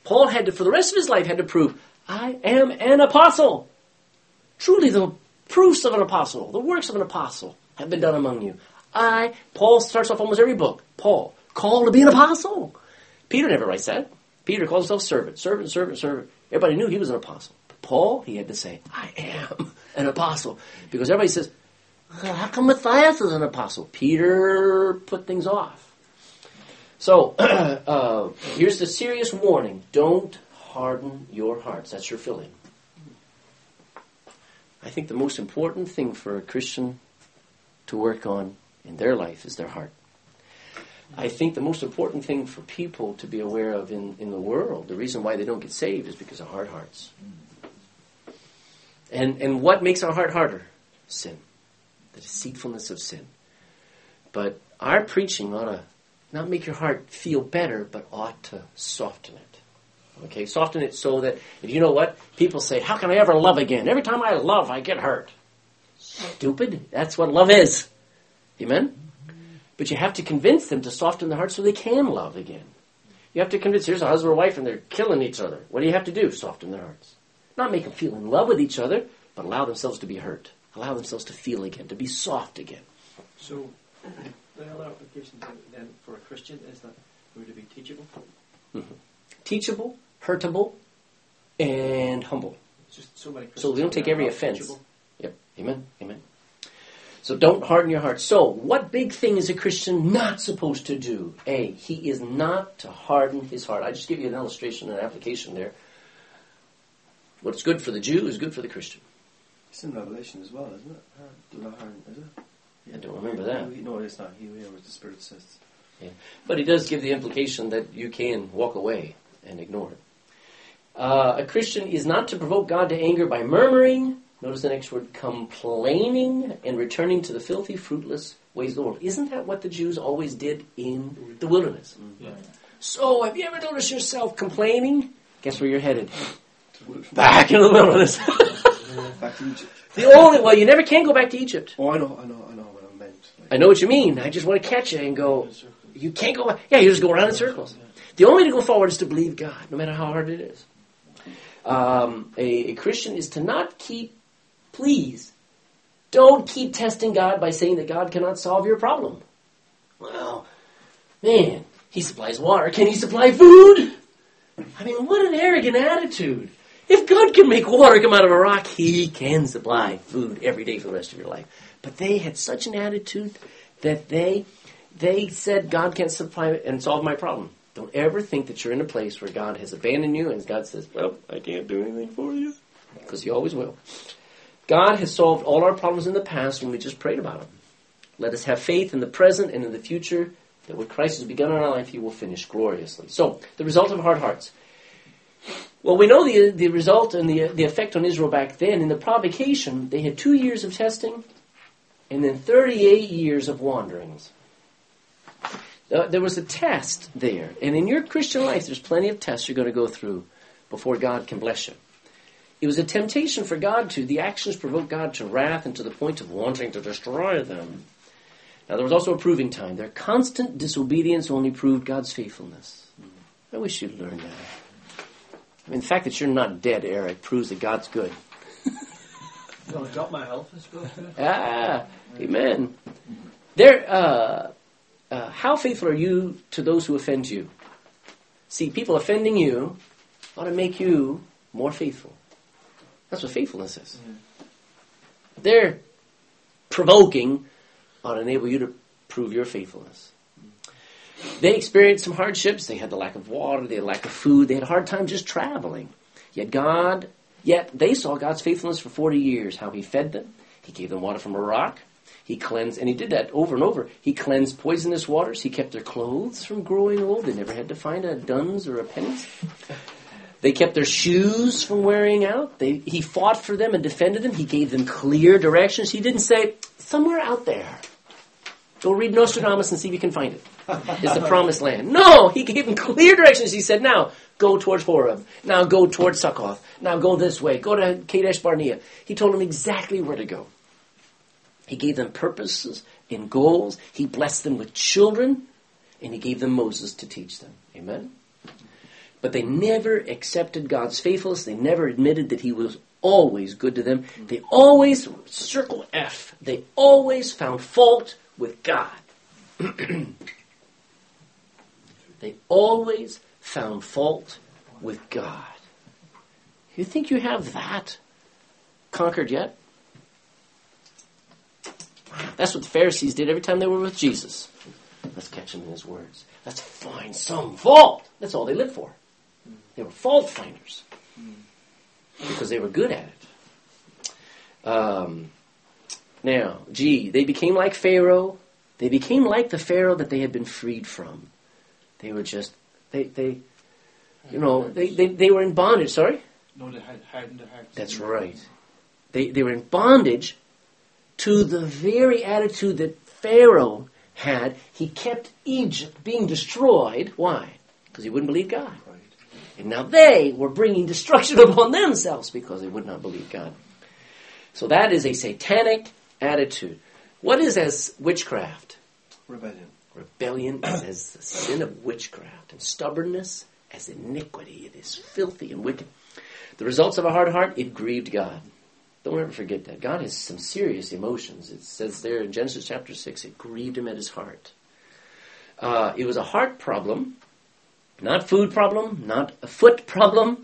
Paul had to, for the rest of his life, had to prove, I am an apostle. Truly the proofs of an apostle, the works of an apostle have been done among you. Paul starts off almost every book. Paul, called to be an apostle. Peter never writes that. Peter calls himself servant, servant, servant, servant. Everybody knew he was an apostle. But Paul, he had to say, I am an apostle. Because everybody says, how come Matthias is an apostle? Peter put things off. So, here's the serious warning. Don't harden your hearts. That's your fill-in. I think the most important thing for a Christian to work on in their life is their heart. I think the most important thing for people to be aware of in the world, the reason why they don't get saved is because of hard hearts. And what makes our heart harder? Sin. The deceitfulness of sin. But our preaching ought to not make your heart feel better, but ought to soften it. Okay, soften it so that, if you know what, people say, how can I ever love again? Every time I love, I get hurt. Stupid. That's what love is. Amen? But you have to convince them to soften their heart so they can love again. You have to convince, here's a husband or wife and they're killing each other. What do you have to do? Soften their hearts. Not make them feel in love with each other, but allow themselves to be hurt. Allow themselves to feel again, to be soft again. So, the other application then for a Christian is that we're to be teachable. Mm-hmm. Teachable, hurtable, and humble. Just so many Christians. So we don't take every offense. Teachable. Yep. Amen. Amen. So don't harden your heart. So, what big thing is a Christian not supposed to do? A, he is not to harden his heart. I just give you an illustration, an application there. What's good for the Jew is good for the Christian. It's in Revelation as well, isn't it? Do not harden, is it? I don't remember that. No, it's not. He where the Spirit says. Yeah. But he does give the implication that you can walk away and ignore it. A Christian is not to provoke God to anger by murmuring, notice the next word, complaining, and returning to the filthy, fruitless ways of the world. Isn't that what the Jews always did in the wilderness? Yeah. So, have you ever noticed yourself complaining? Guess where you're headed? Back into the wilderness. Back to Egypt. Well, you never can go back to Egypt. Oh, I know what I meant. I know what you mean. I just want to catch you and go, you can't go back. Yeah, you just go around in circles. The only way to go forward is to believe God, no matter how hard it is. A Christian is to not don't keep testing God by saying that God cannot solve your problem. Well, man, He supplies water. Can He supply food? I mean, what an arrogant attitude. If God can make water come out of a rock, He can supply food every day for the rest of your life. But they had such an attitude that they said, God can't supply and solve my problem. Don't ever think that you're in a place where God has abandoned you and God says, well, I can't do anything for you. Because He always will. God has solved all our problems in the past when we just prayed about them. Let us have faith in the present and in the future that what Christ has begun in our life, He will finish gloriously. So, the result of hard hearts. Well, we know the result and the effect on Israel back then. In the provocation, they had 2 years of testing and then 38 years of wanderings. There was a test there. And in your Christian life, there's plenty of tests you're going to go through before God can bless you. It was a temptation for God the actions provoked God to wrath and to the point of wanting to destroy them. Now, there was also a proving time. Their constant disobedience only proved God's faithfulness. I wish you'd learn that. I mean, the fact that you're not dead, Eric, proves that God's good. No, I got my health, I suppose. Amen. How faithful are you to those who offend you? See, people offending you ought to make you more faithful. That's what faithfulness is. Their provoking ought to enable you to prove your faithfulness. They experienced some hardships. They had the lack of water. They had lack of food. They had a hard time just traveling. Yet they saw God's faithfulness for 40 years, how He fed them. He gave them water from a rock. He cleansed, and He did that over and over. He cleansed poisonous waters. He kept their clothes from growing old. They never had to find a duns or a pennies. They kept their shoes from wearing out. He fought for them and defended them. He gave them clear directions. He didn't say, somewhere out there. Go read Nostradamus and see if you can find it. It's the promised land. No, He gave them clear directions. He said, now, go towards Horeb. Now go towards Succoth. Now go this way. Go to Kadesh Barnea. He told them exactly where to go. He gave them purposes and goals. He blessed them with children. And He gave them Moses to teach them. Amen? But they never accepted God's faithfulness. They never admitted that he was always good to them. They always, circle F, they always found fault with God. They always found fault with God. You think you have that conquered yet? That's what the Pharisees did every time they were with Jesus. Let's catch him in his words. Let's find some fault. That's all they lived for. They were fault finders. Because they were good at it. Now, they became like Pharaoh. They became like the Pharaoh that they had been freed from. They were just, they were in bondage. Sorry? No, they had hardened their hearts. That's right. They were in bondage to the very attitude that Pharaoh had. He kept Egypt being destroyed. Why? Because he wouldn't believe God. Right. And now they were bringing destruction upon themselves because they would not believe God. So that is a satanic attitude. What is as witchcraft? Rebellion. Rebellion is as the sin of witchcraft, and stubbornness as iniquity. It is filthy and wicked. The results of a hard heart, it grieved God. Don't ever forget that. God has some serious emotions. It says there in Genesis chapter 6, it grieved him at his heart. It was a heart problem, not food problem, not a foot problem.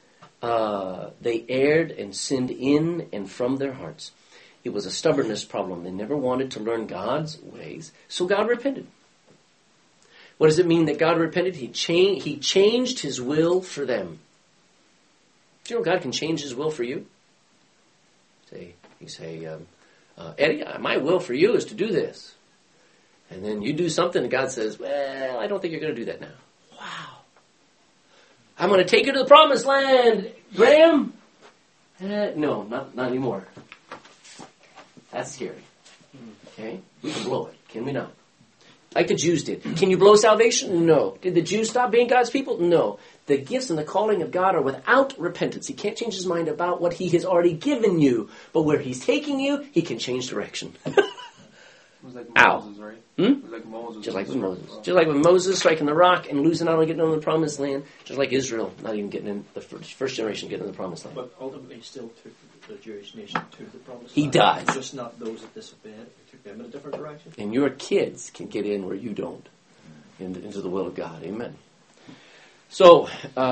They erred and sinned in and from their hearts. It was a stubbornness problem. They never wanted to learn God's ways, so God repented. What does it mean that God repented? He changed his will for them. Do you know God can change his will for you? You say, Eddie, my will for you is to do this. And then you do something and God says, well, I don't think you're going to do that now. Wow. I'm going to take you to the promised land, Graham. No, not anymore. That's scary. Okay? We can blow it, can we not? Like the Jews did. Can you blow salvation? No. Did the Jews stop being God's people? No. The gifts and the calling of God are without repentance. He can't change his mind about what he has already given you. But where he's taking you, he can change direction. It was like Moses, right? It was like Moses. Just like with Moses. Just like with Moses striking the rock and losing out on getting into the promised land. Just like Israel, not even getting in the first generation getting into the promised land. But ultimately he still took the Jewish nation to the promised He land. does. Just not those that disobeyed. He took them in a different direction. And your kids can get in where you don't. Into the will of God. Amen. So,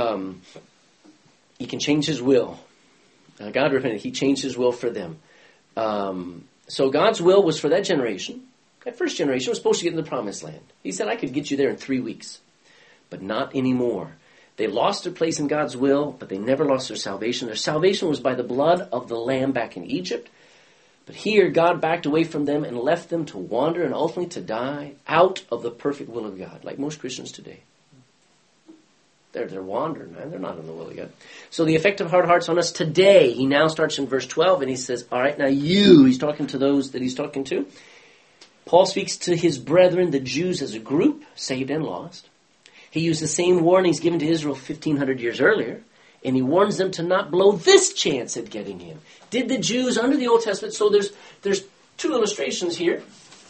he can change his will. God repented. He changed his will for them. So God's will was for that generation. That first generation was supposed to get in the promised land. He said, I could get you there in 3 weeks. But not anymore. They lost their place in God's will, but they never lost their salvation. Their salvation was by the blood of the Lamb back in Egypt. But here, God backed away from them and left them to wander and ultimately to die out of the perfect will of God, like most Christians today. They're wandering, man. They're not in the will of God. So the effect of hard hearts on us today, he now starts in verse 12, and he says, all right, now he's talking to those that he's talking to. Paul speaks to his brethren, the Jews, as a group, saved and lost. He used the same warnings given to Israel 1,500 years earlier, and he warns them to not blow this chance at getting in. Did the Jews under the Old Testament, so there's two illustrations here.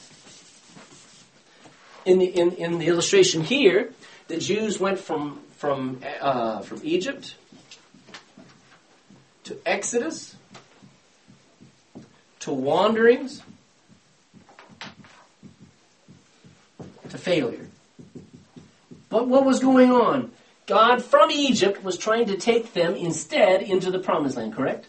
In the illustration here, the Jews went from Egypt to Exodus to wanderings to failure. But what was going on? God from Egypt was trying to take them instead into the promised land, correct?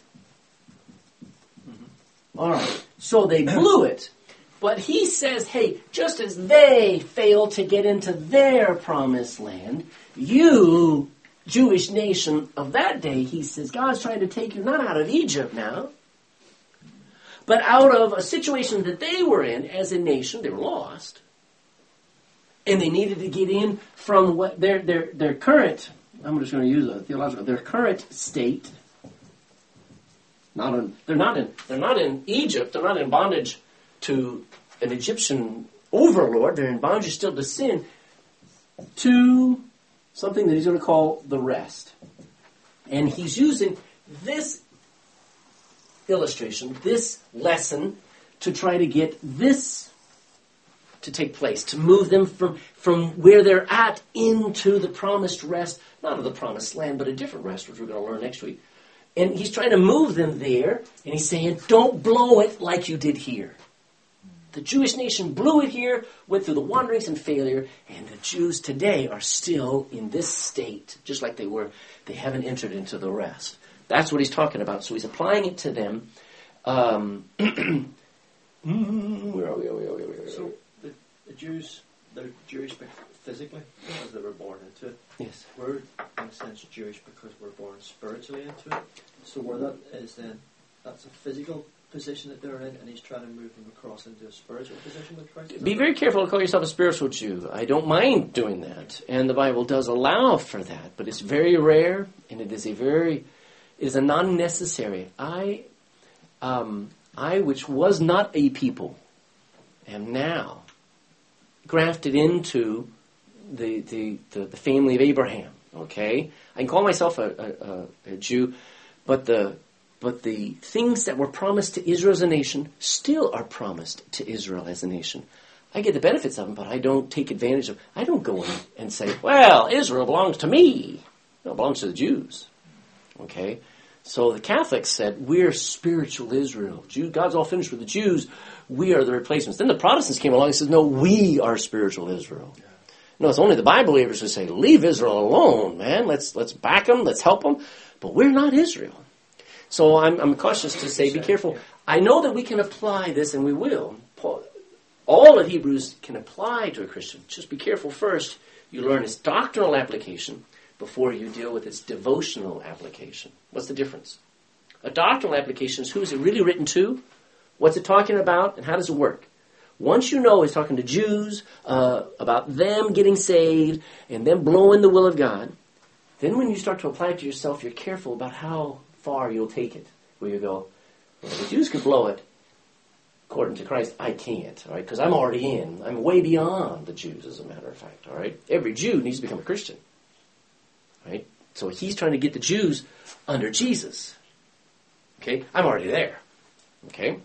All right. So they blew it. But he says, hey, just as they failed to get into their promised land, you, Jewish nation of that day, he says, God's trying to take you not out of Egypt now, but out of a situation that they were in as a nation. They were lost. And they needed to get in from what their current, I'm just going to use a theological, their current state. They're not in Egypt. They're not in bondage to an Egyptian overlord. They're in bondage still to sin, to something that he's going to call the rest. And he's using this illustration, this lesson, to try to get this to take place, to move them from where they're at into the promised rest, not of the promised land, but a different rest, which we're going to learn next week. And he's trying to move them there, and he's saying, don't blow it like you did here. The Jewish nation blew it here, went through the wanderings and failure, and the Jews today are still in this state, just like they were. They haven't entered into the rest. That's what he's talking about. So he's applying it to them. Where are we? So the Jews, they're Jewish physically, because they were born into it. Yes. We're, in a sense, Jewish because we're born spiritually into it. So where that is then, that's a physical position that they're in, and he's trying to move them across into a spiritual position with Christ. Be very careful to call yourself a spiritual Jew. I don't mind doing that, and the Bible does allow for that, but it's very rare, and it is a non-necessary. I, which was not a people, am now grafted into the family of Abraham. Okay, I can call myself a Jew, but the things that were promised to Israel as a nation still are promised to Israel as a nation. I get the benefits of them, but I don't take advantage of them. I don't go in and say, well, Israel belongs to me. No, it belongs to the Jews. Okay? So the Catholics said, we're spiritual Israel. God's all finished with the Jews. We are the replacements. Then the Protestants came along and said, no, we are spiritual Israel. No, it's only the Bible believers who say, leave Israel alone, man. Let's back them. Let's help them. But we're not Israel. So I'm cautious to say, be careful. I know that we can apply this, and we will. All of Hebrews can apply to a Christian. Just be careful first. You learn its doctrinal application before you deal with its devotional application. What's the difference? A doctrinal application is who is it really written to? What's it talking about? And how does it work? Once you know it's talking to Jews, about them getting saved, and them blowing the will of God, then when you start to apply it to yourself, you're careful about how far you'll take it, where you go, well, the Jews could blow it according to Christ. I can't, all right, because I'm already in. I'm way beyond the Jews, as a matter of fact, all right? Every Jew needs to become a Christian, right? So he's trying to get the Jews under Jesus, okay? I'm already there, okay?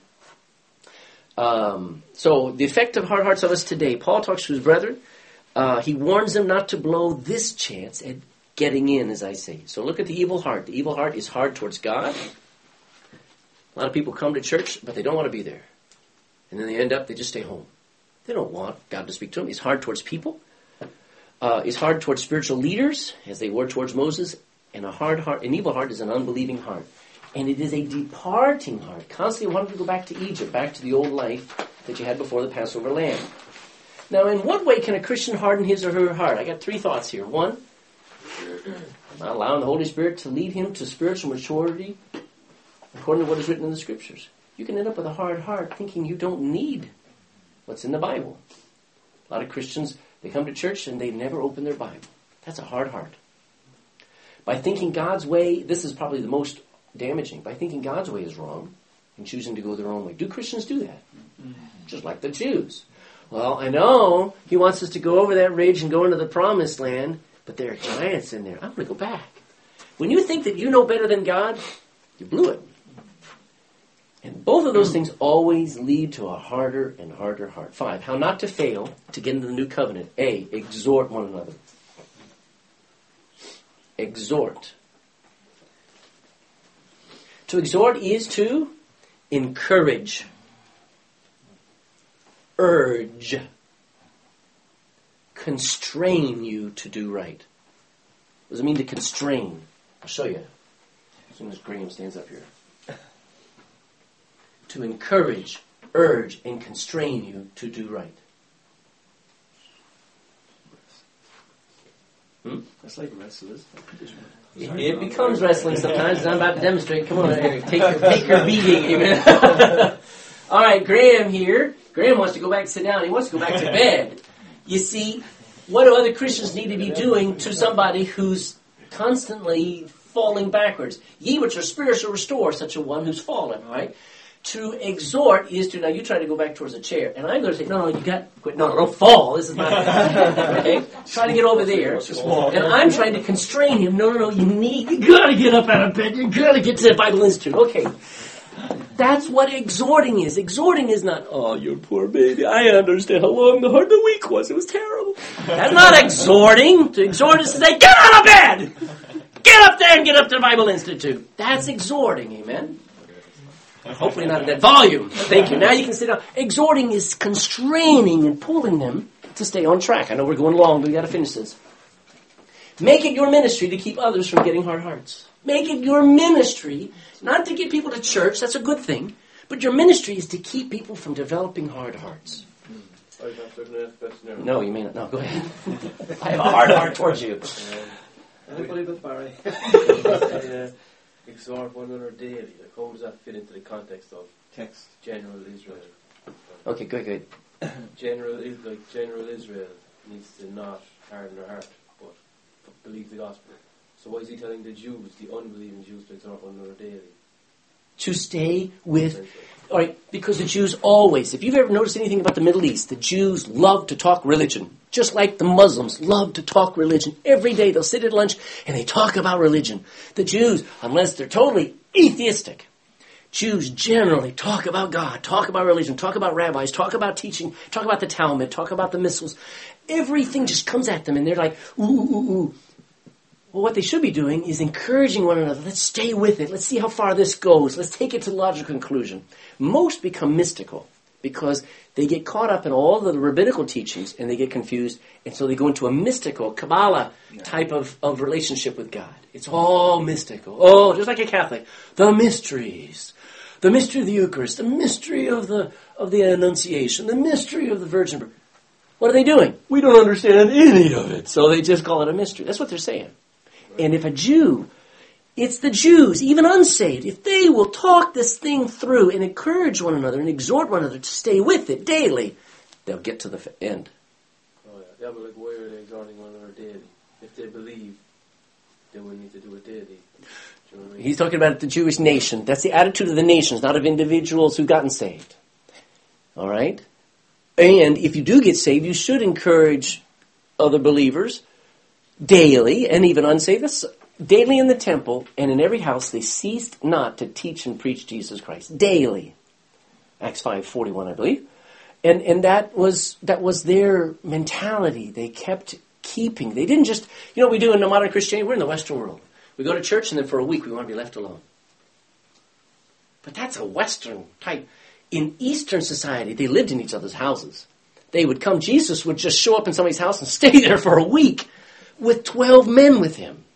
So the effect of hard hearts of us today, Paul talks to his brethren. He warns them not to blow this chance at getting in, as I say. So look at the evil heart. The evil heart is hard towards God. A lot of people come to church, but they don't want to be there. And then they just stay home. They don't want God to speak to them. He's hard towards people. He's hard towards spiritual leaders, as they were towards Moses. And an evil heart is an unbelieving heart. And it is a departing heart, constantly wanting to go back to Egypt, back to the old life that you had before the Passover lamb. Now, in what way can a Christian harden his or her heart? I got 3 thoughts here. 1, not allowing the Holy Spirit to lead him to spiritual maturity according to what is written in the Scriptures. You can end up with a hard heart thinking you don't need what's in the Bible. A lot of Christians, they come to church and they never open their Bible. That's a hard heart. By thinking God's way, this is probably the most damaging. By thinking God's way is wrong and choosing to go their own way. Do Christians do that? Just like the Jews. Well, I know he wants us to go over that ridge and go into the promised land, but there are giants in there. I'm going to go back. When you think that you know better than God, you blew it. And both of those things always lead to a harder and harder heart. 5, how not to fail to get into the new covenant. A, exhort one another. Exhort. To exhort is to encourage, urge, constrain you to do right. What does it mean to constrain? I'll show you as soon as Graham stands up here. To encourage, urge, and constrain you to do right. That's like wrestling, isn't it? It becomes wrestling sometimes, and I'm about to demonstrate. Come on, Eric, take your beating. Amen. All right, Graham here. Graham wants to go back to sit down. He wants to go back to bed. You see, what do other Christians need to be doing to somebody who's constantly falling backwards? Ye which are spiritual, restore such a one who's fallen, all right? To exhort is to, now you try to go back towards a chair, and I'm going to say, no, you got, quit, no, don't fall, this is my, okay? Try to get over there, and I'm trying to constrain him, no, you gotta get up out of bed, you gotta get to the Bible Institute, okay. That's what exhorting is. Exhorting is not, oh, you poor baby, I understand how long the heart of the week was. It was terrible. That's not exhorting. To exhort is to say, get out of bed! Get up there and get up to the Bible Institute. That's exhorting, amen? Hopefully not at that volume. Thank you. Now you can sit down. Exhorting is constraining and pulling them to stay on track. I know we're going long, but we've got to finish this. Make it your ministry to keep others from getting hard hearts. Make it your ministry, not to get people to church, that's a good thing, but your ministry is to keep people from developing hard hearts. No, you may not. No, go ahead. I have a hard heart towards you. Anybody but Barry? Exhort one another daily. Like, how does that fit into the context of Text. general Israel? Okay, good. General Israel needs to not harden their heart, but believe the gospel. So why is he telling the Jews, the unbelieving Jews, to exhort one another daily? To stay with... All right, because the Jews always, if you've ever noticed anything about the Middle East, the Jews love to talk religion. Just like the Muslims love to talk religion. Every day they'll sit at lunch and they talk about religion. The Jews, unless they're totally atheistic, Jews generally talk about God, talk about religion, talk about rabbis, talk about teaching, talk about the Talmud, talk about the missiles. Everything just comes at them and they're like, ooh, ooh, ooh. Well, what they should be doing is encouraging one another. Let's stay with it. Let's see how far this goes. Let's take it to the logical conclusion. Most become mystical because they get caught up in all the rabbinical teachings and they get confused. And so they go into a mystical, Kabbalah type of relationship with God. It's all mystical. Oh, just like a Catholic. The mysteries. The mystery of the Eucharist. The mystery of the Annunciation. The mystery of the Virgin Birth. What are they doing? We don't understand any of it. So they just call it a mystery. That's what they're saying. And if a Jew, it's the Jews, even unsaved, if they will talk this thing through and encourage one another and exhort one another to stay with it daily, they'll get to the end. Oh yeah, but like why are they exhorting one another daily? If they believe, they will need to do it daily. Do you know what I mean? He's talking about the Jewish nation. That's the attitude of the nations, not of individuals who've gotten saved. All right? And if you do get saved, you should encourage other believers daily, and even unsaved, daily in the temple and in every house, they ceased not to teach and preach Jesus Christ. Daily. Acts 5:41, I believe. And that was their mentality. They kept keeping. They didn't just, we do in the modern Christianity, we're in the Western world. We go to church and then for a week we want to be left alone. But that's a Western type. In Eastern society, they lived in each other's houses. They would come, Jesus would just show up in somebody's house and stay there for a week with 12 men with him.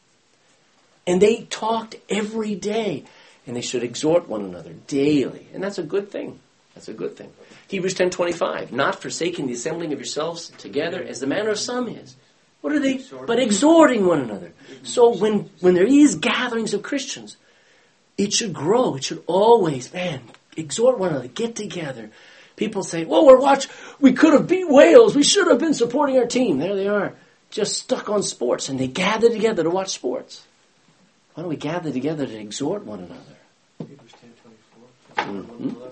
And they talked every day. And they should exhort one another daily. And that's a good thing. That's a good thing. Hebrews 10:25, not forsaking the assembling of yourselves together as the manner of some is. What are they? But exhorting one another. So when there is gatherings of Christians, it should grow. It should always, exhort one another. Get together. People say, well, we could have beat Wales. We should have been supporting our team. There they are. Just stuck on sports, and they gather together to watch sports. Why don't we gather together to exhort one another? Hebrews 10:24. Consider one another.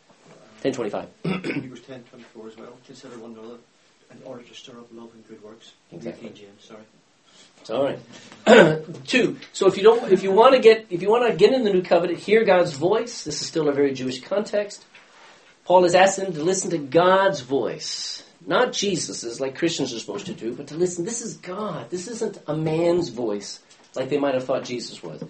10:25. Hebrews 10:24 as well. Consider one another in order to stir up love and good works. Exactly. King James, sorry. It's all right. 2. So if you want to get in the new covenant, hear God's voice. This is still a very Jewish context. Paul is asking them to listen to God's voice. Not Jesus's, like Christians are supposed to do, but to listen. This is God. This isn't a man's voice, like they might have thought Jesus was.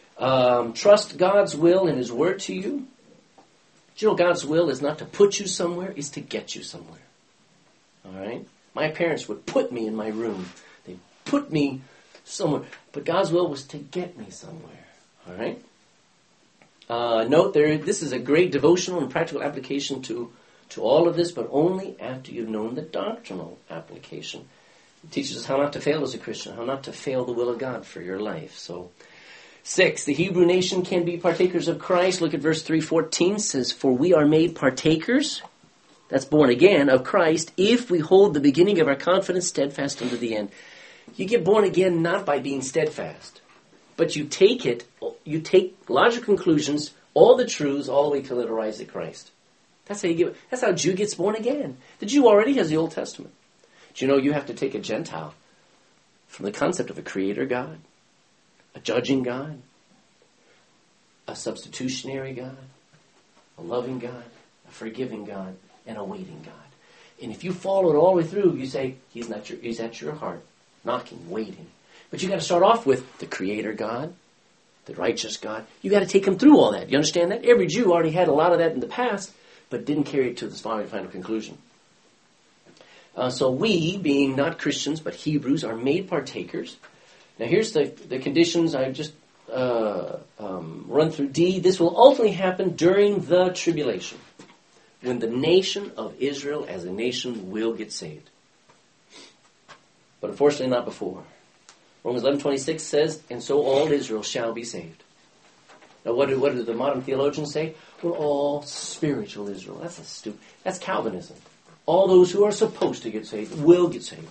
Trust God's will and His word to you. Do you know God's will is not to put you somewhere, it's to get you somewhere. All right? My parents would put me in my room. They'd put me somewhere. But God's will was to get me somewhere. All right? Note this is a great devotional and practical application to all of this, but only after you've known the doctrinal application. It teaches us how not to fail as a Christian, how not to fail the will of God for your life. So, 6, the Hebrew nation can be partakers of Christ. Look at verse 3:14, says, for we are made partakers, that's born again, of Christ, if we hold the beginning of our confidence steadfast unto the end. You get born again not by being steadfast, but you take logical conclusions, all the truths, all the way till it arrives at Christ. That's how a Jew gets born again. The Jew already has the Old Testament. Do you know you have to take a Gentile from the concept of a creator God, a judging God, a substitutionary God, a loving God, a forgiving God, and a waiting God. And if you follow it all the way through, you say, He's at your heart, knocking, waiting. But you got to start off with the Creator God, the righteous God. You got to take Him through all that. You understand that? Every Jew already had a lot of that in the past, but didn't carry it to this final conclusion. So we, being not Christians but Hebrews, are made partakers. Now here's the conditions I just run through. D, this will ultimately happen during the tribulation, when the nation of Israel as a nation will get saved. But unfortunately not before. Romans 11:26 says, and so all Israel shall be saved. Now what do the modern theologians say? We're all spiritual Israel. That's Calvinism. All those who are supposed to get saved will get saved.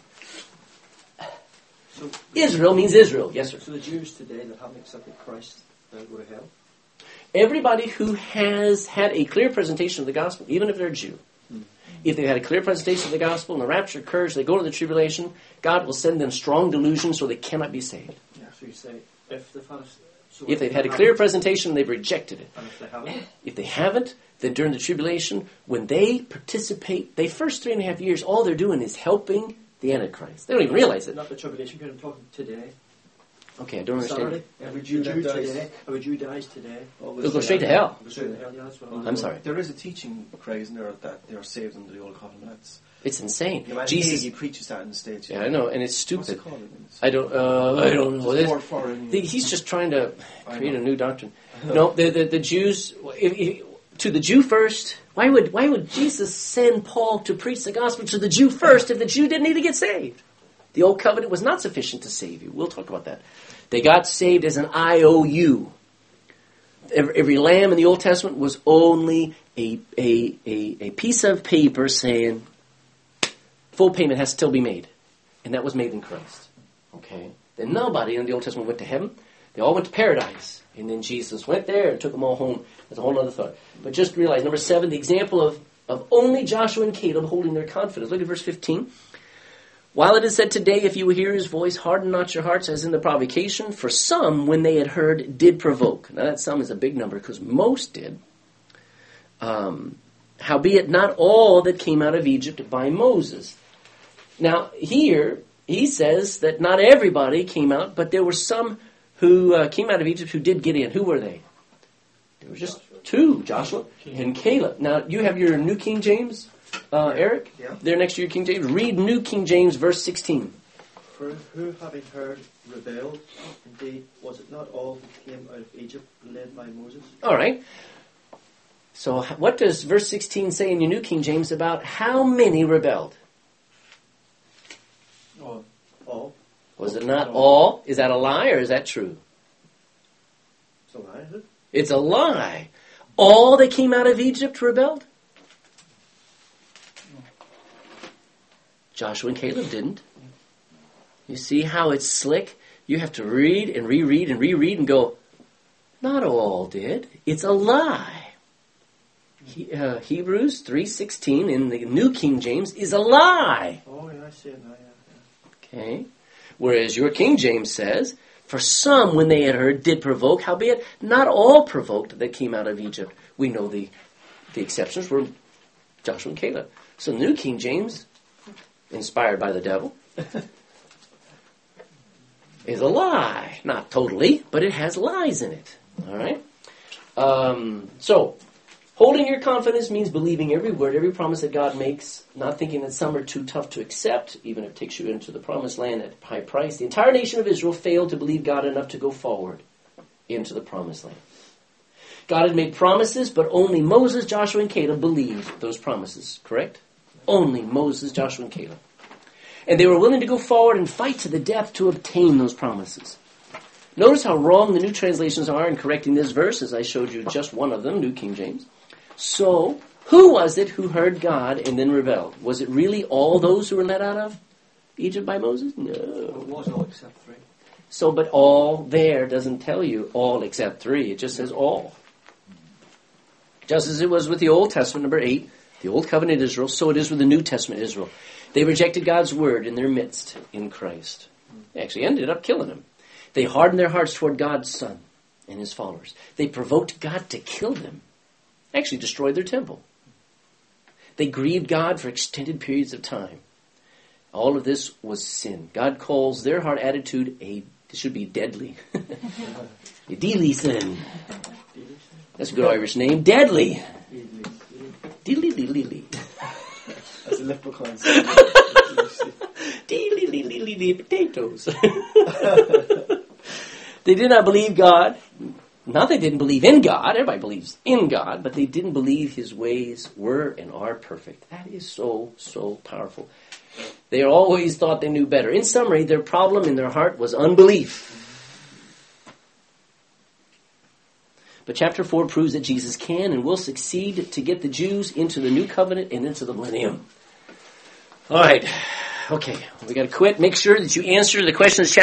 So Israel means Israel. Yes, sir. So the Jews today that haven't accepted Christ, they'll go to hell? Everybody who has had a clear presentation of the gospel, even if they're a Jew, if they've had a clear presentation of the gospel and the rapture occurs, they go to the tribulation, God will send them strong delusion so they cannot be saved. Yeah, so you say, if they've had a clear presentation, they've rejected it. And if they haven't? If they haven't, then during the tribulation, when they participate, the first 3.5 years, all they're doing is helping the Antichrist. They don't even realize it. Not the tribulation period, I'm talking today. Okay, I don't understand. Saturday, every Jew today, every Jew dies today. They'll go straight to hell. Go straight to hell, yeah, that's what I'm sorry. There is a teaching, Craig, isn't there, that they are saved under the Old Covenant. It's insane. You know, Jesus he preaches that in the States. Yeah, I know, and it's What's it stupid. called? I don't know. It's more foreign. He's just trying to create a new doctrine. No, the Jews. To the Jew first. Why would Jesus send Paul to preach the gospel to the Jew first if the Jew didn't need to get saved? The old covenant was not sufficient to save you. We'll talk about that. They got saved as an IOU. Every lamb in the Old Testament was only a piece of paper saying full payment has to still be made. And that was made in Christ. Okay? Then nobody in the Old Testament went to heaven. They all went to paradise. And then Jesus went there and took them all home. That's a whole other thought. But just realize, number 7, the example of only Joshua and Caleb holding their confidence. Look at verse 15. While it is said today, if you will hear his voice, harden not your hearts as in the provocation. For some, when they had heard, did provoke. Now that some is a big number because most did. Howbeit not all that came out of Egypt by Moses. Now here, he says that not everybody came out, but there were some who came out of Egypt who did get in. Who were they? There were just 2, Joshua and Caleb. Now, you have your New King James, Eric? Yeah. There next to your King James. Read New King James, verse 16. For who, having heard, rebelled? Indeed, was it not all who came out of Egypt led by Moses? All right. So what does verse 16 say in your New King James about how many rebelled? All. Was it not all? Is that a lie or is that true? It's a lie, is it? It's a lie. All that came out of Egypt rebelled? Joshua and Caleb didn't. You see how it's slick? You have to read and reread and reread and go, not all did. It's a lie. Hebrews 3:16 in the New King James is a lie. Oh, yeah, I see it now, yeah. Okay. Whereas your King James says, for some, when they had heard, did provoke, howbeit not all provoked that came out of Egypt. We know the exceptions were Joshua and Caleb. So the New King James, inspired by the devil, is a lie. Not totally, but it has lies in it. All right? So, holding your confidence means believing every word, every promise that God makes, not thinking that some are too tough to accept, even if it takes you into the promised land at high price. The entire nation of Israel failed to believe God enough to go forward into the promised land. God had made promises, but only Moses, Joshua, and Caleb believed those promises, correct? Only Moses, Joshua, and Caleb. And they were willing to go forward and fight to the death to obtain those promises. Notice how wrong the new translations are in correcting this verse, as I showed you just one of them, New King James. So, who was it who heard God and then rebelled? Was it really all those who were led out of Egypt by Moses? No. It was all except 3. So, but all there doesn't tell you all except 3. It just says all. Just as it was with the Old Testament, number 8, the Old Covenant Israel, so it is with the New Testament Israel. They rejected God's word in their midst in Christ. They actually ended up killing him. They hardened their hearts toward God's Son and his followers. They provoked God to kill them. Actually destroyed their temple. They grieved God for extended periods of time. All of this was sin. God calls their heart attitude it should be deadly. A deadly sin. That's a good Irish name. Deadly. Deadly. As a leprechaun. Deadly potatoes. They did not believe God. Not they didn't believe in God. Everybody believes in God, but they didn't believe His ways were and are perfect. That is so, so powerful. They always thought they knew better. In summary, their problem in their heart was unbelief. But chapter 4 proves that Jesus can and will succeed to get the Jews into the new covenant and into the millennium. All right. Okay. We got to quit. Make sure that you answer the questions.